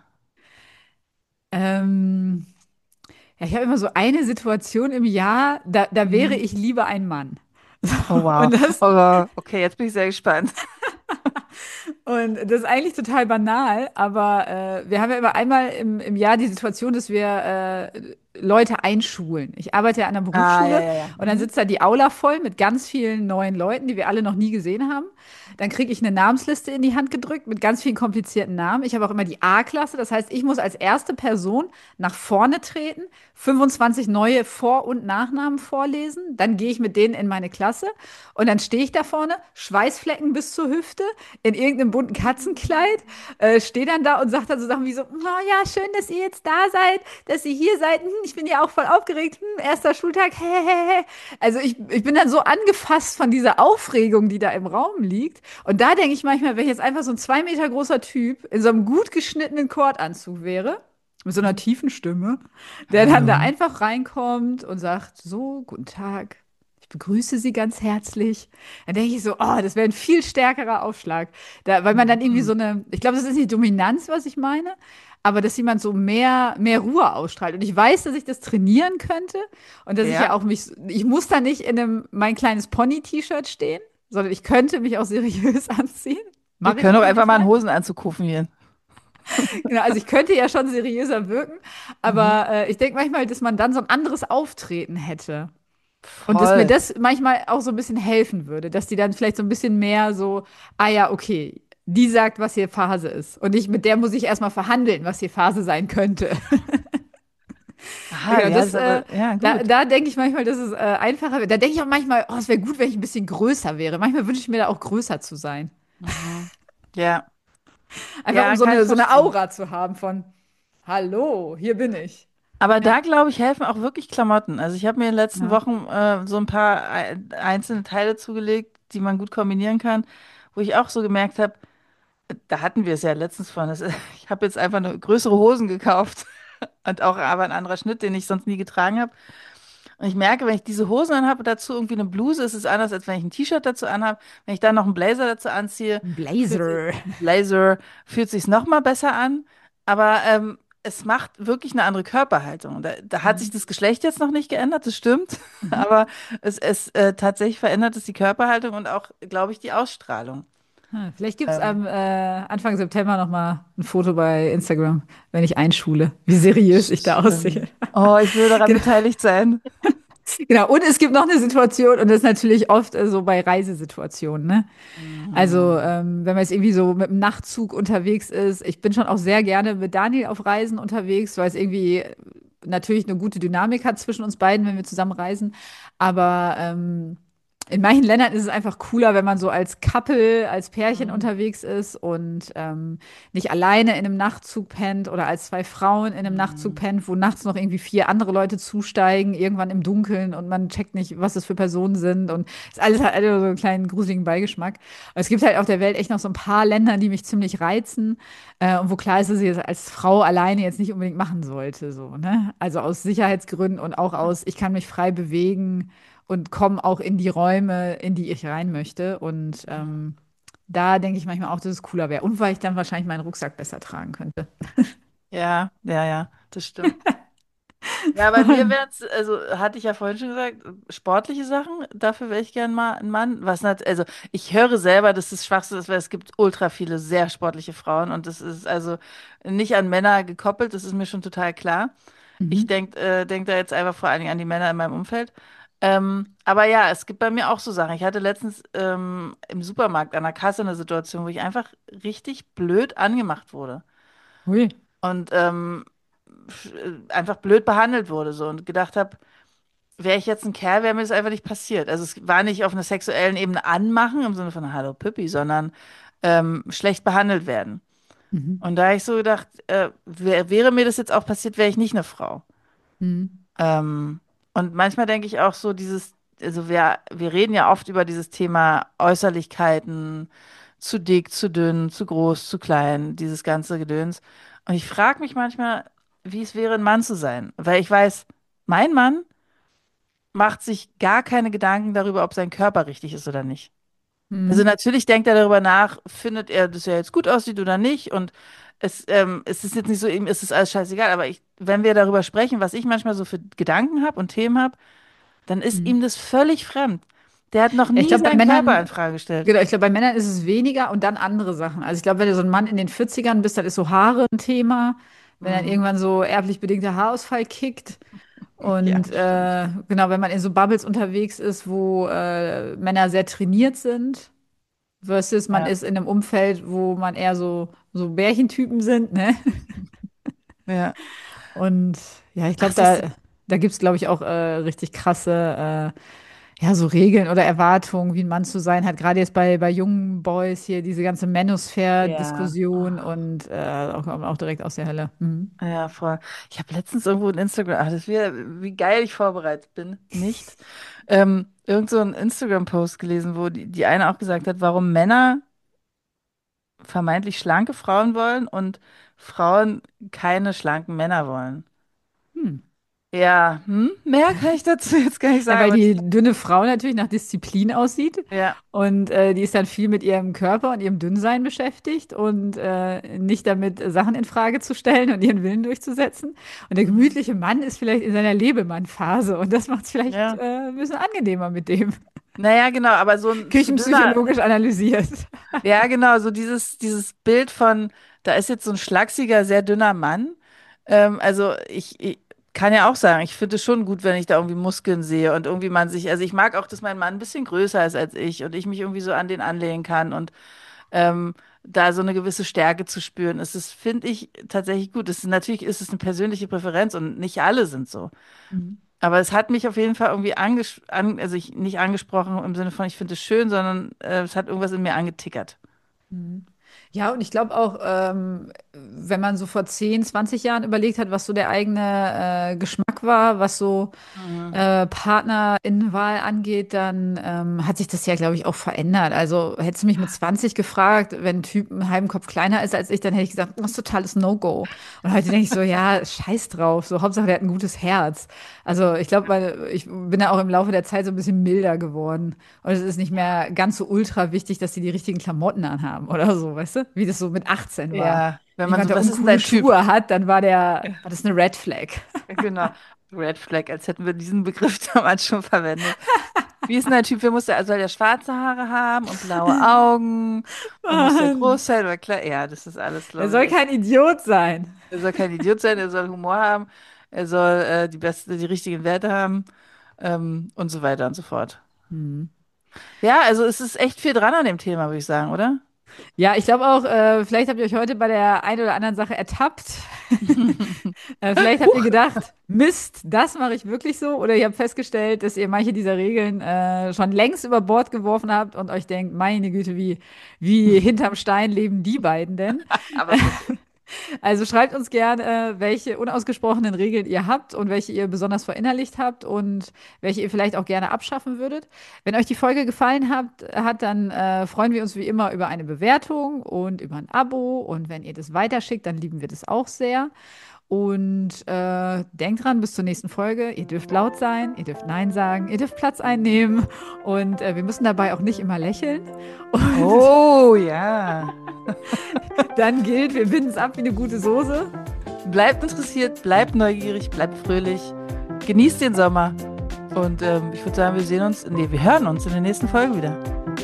Ähm, ja, ich habe immer so eine Situation im Jahr, da, da wäre Mhm. ich lieber ein Mann. So, Oh wow. und das, Aber okay, jetzt bin ich sehr gespannt. Und das ist eigentlich total banal, aber äh, wir haben ja immer einmal im, im Jahr die Situation, dass wir äh, Leute einschulen. Ich arbeite ja an der Ah, ja, Berufsschule ja, ja. und dann Mhm. sitzt da die Aula voll mit ganz vielen neuen Leuten, die wir alle noch nie gesehen haben. Dann kriege ich eine Namensliste in die Hand gedrückt mit ganz vielen komplizierten Namen. Ich habe auch immer die A-Klasse, das heißt, ich muss als erste Person nach vorne treten, fünfundzwanzig neue Vor- und Nachnamen vorlesen. Dann gehe ich mit denen in meine Klasse und dann stehe ich da vorne, Schweißflecken bis zur Hüfte, in irgendeinem bunten Katzenkleid, äh, stehe dann da und sage dann so Sachen wie so, oh ja, schön, dass ihr jetzt da seid, dass ihr hier seid. Hm, ich bin ja auch voll aufgeregt. Hm, erster Schultag. Hä, hä, hä. Also ich, ich bin dann so angefasst von dieser Aufregung, die da im Raum liegt. Und da denke ich manchmal, wenn ich jetzt einfach so ein zwei Meter großer Typ in so einem gut geschnittenen Kordanzug wäre, mit so einer tiefen Stimme, der dann da Hallo. einfach reinkommt und sagt, so, guten Tag. Ich begrüße Sie ganz herzlich. Dann denke ich so, oh, das wäre ein viel stärkerer Aufschlag. Da, weil man dann irgendwie Mhm. so eine, ich glaube, das ist nicht Dominanz, was ich meine, aber dass jemand so mehr, mehr Ruhe ausstrahlt. Und ich weiß, dass ich das trainieren könnte und dass ich ja Ja. auch mich, ich muss da nicht in einem mein kleines Pony-T-Shirt stehen, sondern ich könnte mich auch seriös anziehen. Wir Mache ich können auch doch einfach mal einen manchmal. Hosenanzug rufen hier. Genau, also ich könnte ja schon seriöser wirken, Mhm. aber äh, ich denke manchmal, dass man dann so ein anderes Auftreten hätte. Und dass mir Voll. das manchmal auch so ein bisschen helfen würde, dass die dann vielleicht so ein bisschen mehr so, ah ja, okay, die sagt, was hier Phase ist. Und ich, mit der muss ich erstmal verhandeln, was hier Phase sein könnte. Aha, Genau, ja, das, ist äh, aber, ja, da, gut. da denke ich manchmal, dass es äh, einfacher wird. Da denke ich auch manchmal, oh, es wäre gut, wenn ich ein bisschen größer wäre. Manchmal wünsche ich mir da auch größer zu sein. Mhm. Ja, Einfach um ja, so kann ich eine, so eine verstehen. Aura zu haben von, hallo, hier bin ich. Aber Ja. da, glaube ich, helfen auch wirklich Klamotten. Also ich habe mir in den letzten Ja. Wochen äh, so ein paar ein- einzelne Teile zugelegt, die man gut kombinieren kann, wo ich auch so gemerkt habe, da hatten wir es ja letztens von, das, ich habe jetzt einfach eine größere Hosen gekauft und auch aber ein anderer Schnitt, den ich sonst nie getragen habe. Und ich merke, wenn ich diese Hosen anhabe, dazu irgendwie eine Bluse, ist es anders, als wenn ich ein T-Shirt dazu anhabe. Wenn ich dann noch einen Blazer dazu anziehe, Ein fühlt sich Blazer. ein Blazer, fühlt sich noch mal besser an. Aber ähm, es macht wirklich eine andere Körperhaltung. Da, da hat sich Mhm. das Geschlecht jetzt noch nicht geändert, das stimmt. Mhm. Aber es, es äh, tatsächlich verändert es die Körperhaltung und auch, glaube ich, die Ausstrahlung. Ah, vielleicht gibt es Ähm, am äh, Anfang September noch mal ein Foto bei Instagram, wenn ich einschule, wie seriös ich da aussehe. stimmt. Oh, ich will daran Genau. beteiligt sein. Genau. Und es gibt noch eine Situation, und das ist natürlich oft äh, so bei Reisesituationen, ne? Also, Mhm. ähm, wenn man jetzt irgendwie so mit dem Nachtzug unterwegs ist, ich bin schon auch sehr gerne mit Daniel auf Reisen unterwegs, weil es irgendwie natürlich eine gute Dynamik hat zwischen uns beiden, wenn wir zusammen reisen. Aber ähm, in manchen Ländern ist es einfach cooler, wenn man so als Couple, als Pärchen Mhm. unterwegs ist und ähm, nicht alleine in einem Nachtzug pennt oder als zwei Frauen in einem Nachtzug Mhm. pennt, wo nachts noch irgendwie vier andere Leute zusteigen, irgendwann im Dunkeln und man checkt nicht, was das für Personen sind und es alles hat alle so einen kleinen gruseligen Beigeschmack. Aber es gibt halt auf der Welt echt noch so ein paar Länder, die mich ziemlich reizen äh, und wo klar ist, dass ich es als Frau alleine jetzt nicht unbedingt machen sollte, so, ne? Also aus Sicherheitsgründen und auch aus, ich kann mich frei bewegen und komme auch in die Räume, in die ich rein möchte. Und ähm, da denke ich manchmal auch, dass es cooler wäre. Und weil ich dann wahrscheinlich meinen Rucksack besser tragen könnte. Ja, ja, ja, das stimmt. Ja, bei mir wäre es, also hatte ich ja vorhin schon gesagt, sportliche Sachen, dafür wäre ich gern mal ein Mann. Was nicht, also ich höre selber, dass das Schwachsinn ist, weil es gibt ultra viele sehr sportliche Frauen und das ist also nicht an Männer gekoppelt, das ist mir schon total klar. Ich Mhm. denke äh, denk da jetzt einfach vor allen Dingen an die Männer in meinem Umfeld. Ähm, aber ja, es gibt bei mir auch so Sachen. Ich hatte letztens ähm, im Supermarkt an der Kasse eine Situation, wo ich einfach richtig blöd angemacht wurde. Ui. Und ähm, äh, einfach blöd behandelt wurde so und gedacht habe, wäre ich jetzt ein Kerl, wäre mir das einfach nicht passiert. Also es war nicht auf einer sexuellen Ebene anmachen im Sinne von Hallo Püppi, sondern ähm, schlecht behandelt werden. Mhm. Und da habe ich so gedacht, äh, wär, wäre mir das jetzt auch passiert, wäre ich nicht eine Frau. Mhm. Ähm, und manchmal denke ich auch so dieses, also wir, wir reden ja oft über dieses Thema Äußerlichkeiten, zu dick, zu dünn, zu groß, zu klein, dieses ganze Gedöns. Und ich frage mich manchmal, wie es wäre, ein Mann zu sein. Weil ich weiß, mein Mann macht sich gar keine Gedanken darüber, ob sein Körper richtig ist oder nicht. Also Mhm. natürlich denkt er darüber nach, findet er, dass er jetzt gut aussieht oder nicht. Und es, ähm, es ist jetzt nicht so, ihm ist es alles scheißegal. Aber ich, wenn wir darüber sprechen, was ich manchmal so für Gedanken habe und Themen habe, dann ist Mhm. ihm das völlig fremd. Der hat noch Ja, ich nie glaube, bei seinen Körper in Männern, Frage gestellt. genau, ich glaube, bei Männern ist es weniger und dann andere Sachen. Also ich glaube, wenn du so ein Mann in den Vierzigern bist, dann ist so Haare ein Thema. Wenn dann Mhm. irgendwann so erblich bedingter Haarausfall kickt. Ja, Und stimmt. äh, genau, wenn man in so Bubbles unterwegs ist, wo äh, Männer sehr trainiert sind, versus man Ja, ist in einem Umfeld, wo man eher so, so Bärchentypen sind, ne? ja. Und ja, ich Ach, glaube, siehst du, da, da gibt es, glaube ich, auch äh, richtig krasse, äh, ja, so Regeln oder Erwartungen, wie ein Mann zu sein hat. Gerade jetzt bei, bei jungen Boys hier, diese ganze ja. Manosphere-Diskussion und äh, auch, auch direkt aus der Hölle. Mhm. Ja, voll. Ich habe letztens irgendwo in Instagram, ach, das wieder, wie geil ich vorbereitet bin, nicht, ähm, irgend so einen Instagram-Post gelesen, wo die, die eine auch gesagt hat, warum Männer vermeintlich schlanke Frauen wollen und Frauen keine schlanken Männer wollen. Hm. Ja, hm, mehr kann ich dazu jetzt gar nicht Na, sagen, weil aber die die, dünne Frau natürlich nach Disziplin aussieht ja, und äh, die ist dann viel mit ihrem Körper und ihrem Dünnsein beschäftigt und äh, nicht damit, äh, Sachen in Frage zu stellen und ihren Willen durchzusetzen. Und der mhm, gemütliche Mann ist vielleicht in seiner Lebemann-Phase und das macht es vielleicht ja. äh, ein bisschen angenehmer mit dem. Naja, genau, aber so ein zu dünner, Küchenpsychologisch analysiert. ja, genau, so dieses, dieses Bild von, da ist jetzt so ein schlachsiger, sehr dünner Mann. Ähm, also ich, ich kann ja auch sagen, ich finde es schon gut, wenn ich da irgendwie Muskeln sehe und irgendwie man sich, also ich mag auch, dass mein Mann ein bisschen größer ist als ich und ich mich irgendwie so an den anlehnen kann und ähm, da so eine gewisse Stärke zu spüren. ist Das finde ich tatsächlich gut. Das ist, natürlich ist es eine persönliche Präferenz und nicht alle sind so. Mhm. Aber es hat mich auf jeden Fall irgendwie anges an, also ich, nicht angesprochen im Sinne von, ich finde es schön, sondern äh, es hat irgendwas in mir angetickert. Mhm. Ja, und ich glaube auch, ähm, wenn man so vor zehn, zwanzig Jahren überlegt hat, was so der eigene äh, Geschmack war, was so Mhm. äh, Partnerinnenwahl angeht, dann ähm, hat sich das ja, glaube ich, auch verändert. Also hättest du mich mit zwanzig gefragt, wenn ein Typ einen halben Kopf kleiner ist als ich, dann hätte ich gesagt, das ist totales No-Go. Und heute denke ich so, ja, scheiß drauf, so Hauptsache der hat ein gutes Herz. Also ich glaube, ich bin ja auch im Laufe der Zeit so ein bisschen milder geworden. Und es ist nicht mehr ganz so ultra wichtig, dass sie die richtigen Klamotten anhaben oder so, weißt du? Wie das so mit achtzehn war. Ja, wenn Wenn man jemand so, da was ist denn uncoole dein Typ? Schuhe hat, dann war der, Ja, war das eine Red Flag. genau. Red Flag, als hätten wir diesen Begriff damals schon verwendet. Wie ist denn dein Typ? Wer muss der, soll der schwarze Haare haben und blaue Augen und muss der Mann. groß sein? Oder klar, ja, das ist alles, Er glaube ich, soll echt. kein Idiot sein. Er soll kein Idiot sein, er soll Humor haben, er soll äh, die beste, die richtigen Werte haben ähm, und so weiter und so fort. Hm. Ja, also es ist echt viel dran an dem Thema, würde ich sagen, oder? Ja, ich glaube auch, äh, vielleicht habt ihr euch heute bei der einen oder anderen Sache ertappt. Äh, vielleicht habt ihr Huch. gedacht, Mist, das mache ich wirklich so. Oder ihr habt festgestellt, dass ihr manche dieser Regeln äh, schon längst über Bord geworfen habt und euch denkt, meine Güte, wie, wie hinterm Stein leben die beiden denn? Aber wirklich. Also schreibt uns gerne, äh, welche unausgesprochenen Regeln ihr habt und welche ihr besonders verinnerlicht habt und welche ihr vielleicht auch gerne abschaffen würdet. Wenn euch die Folge gefallen habt, hat, dann äh, freuen wir uns wie immer über eine Bewertung und über ein Abo. Und wenn ihr das weiterschickt, dann lieben wir das auch sehr. Und äh, denkt dran, bis zur nächsten Folge. Ihr dürft laut sein, ihr dürft Nein sagen, ihr dürft Platz einnehmen. Und äh, wir müssen dabei auch nicht immer lächeln. Und Oh ja. dann gilt, wir binden es ab wie eine gute Soße. Bleibt interessiert, bleibt neugierig, bleibt fröhlich, genießt den Sommer und ähm, ich würde sagen, wir sehen uns, nee, wir hören uns in der nächsten Folge wieder.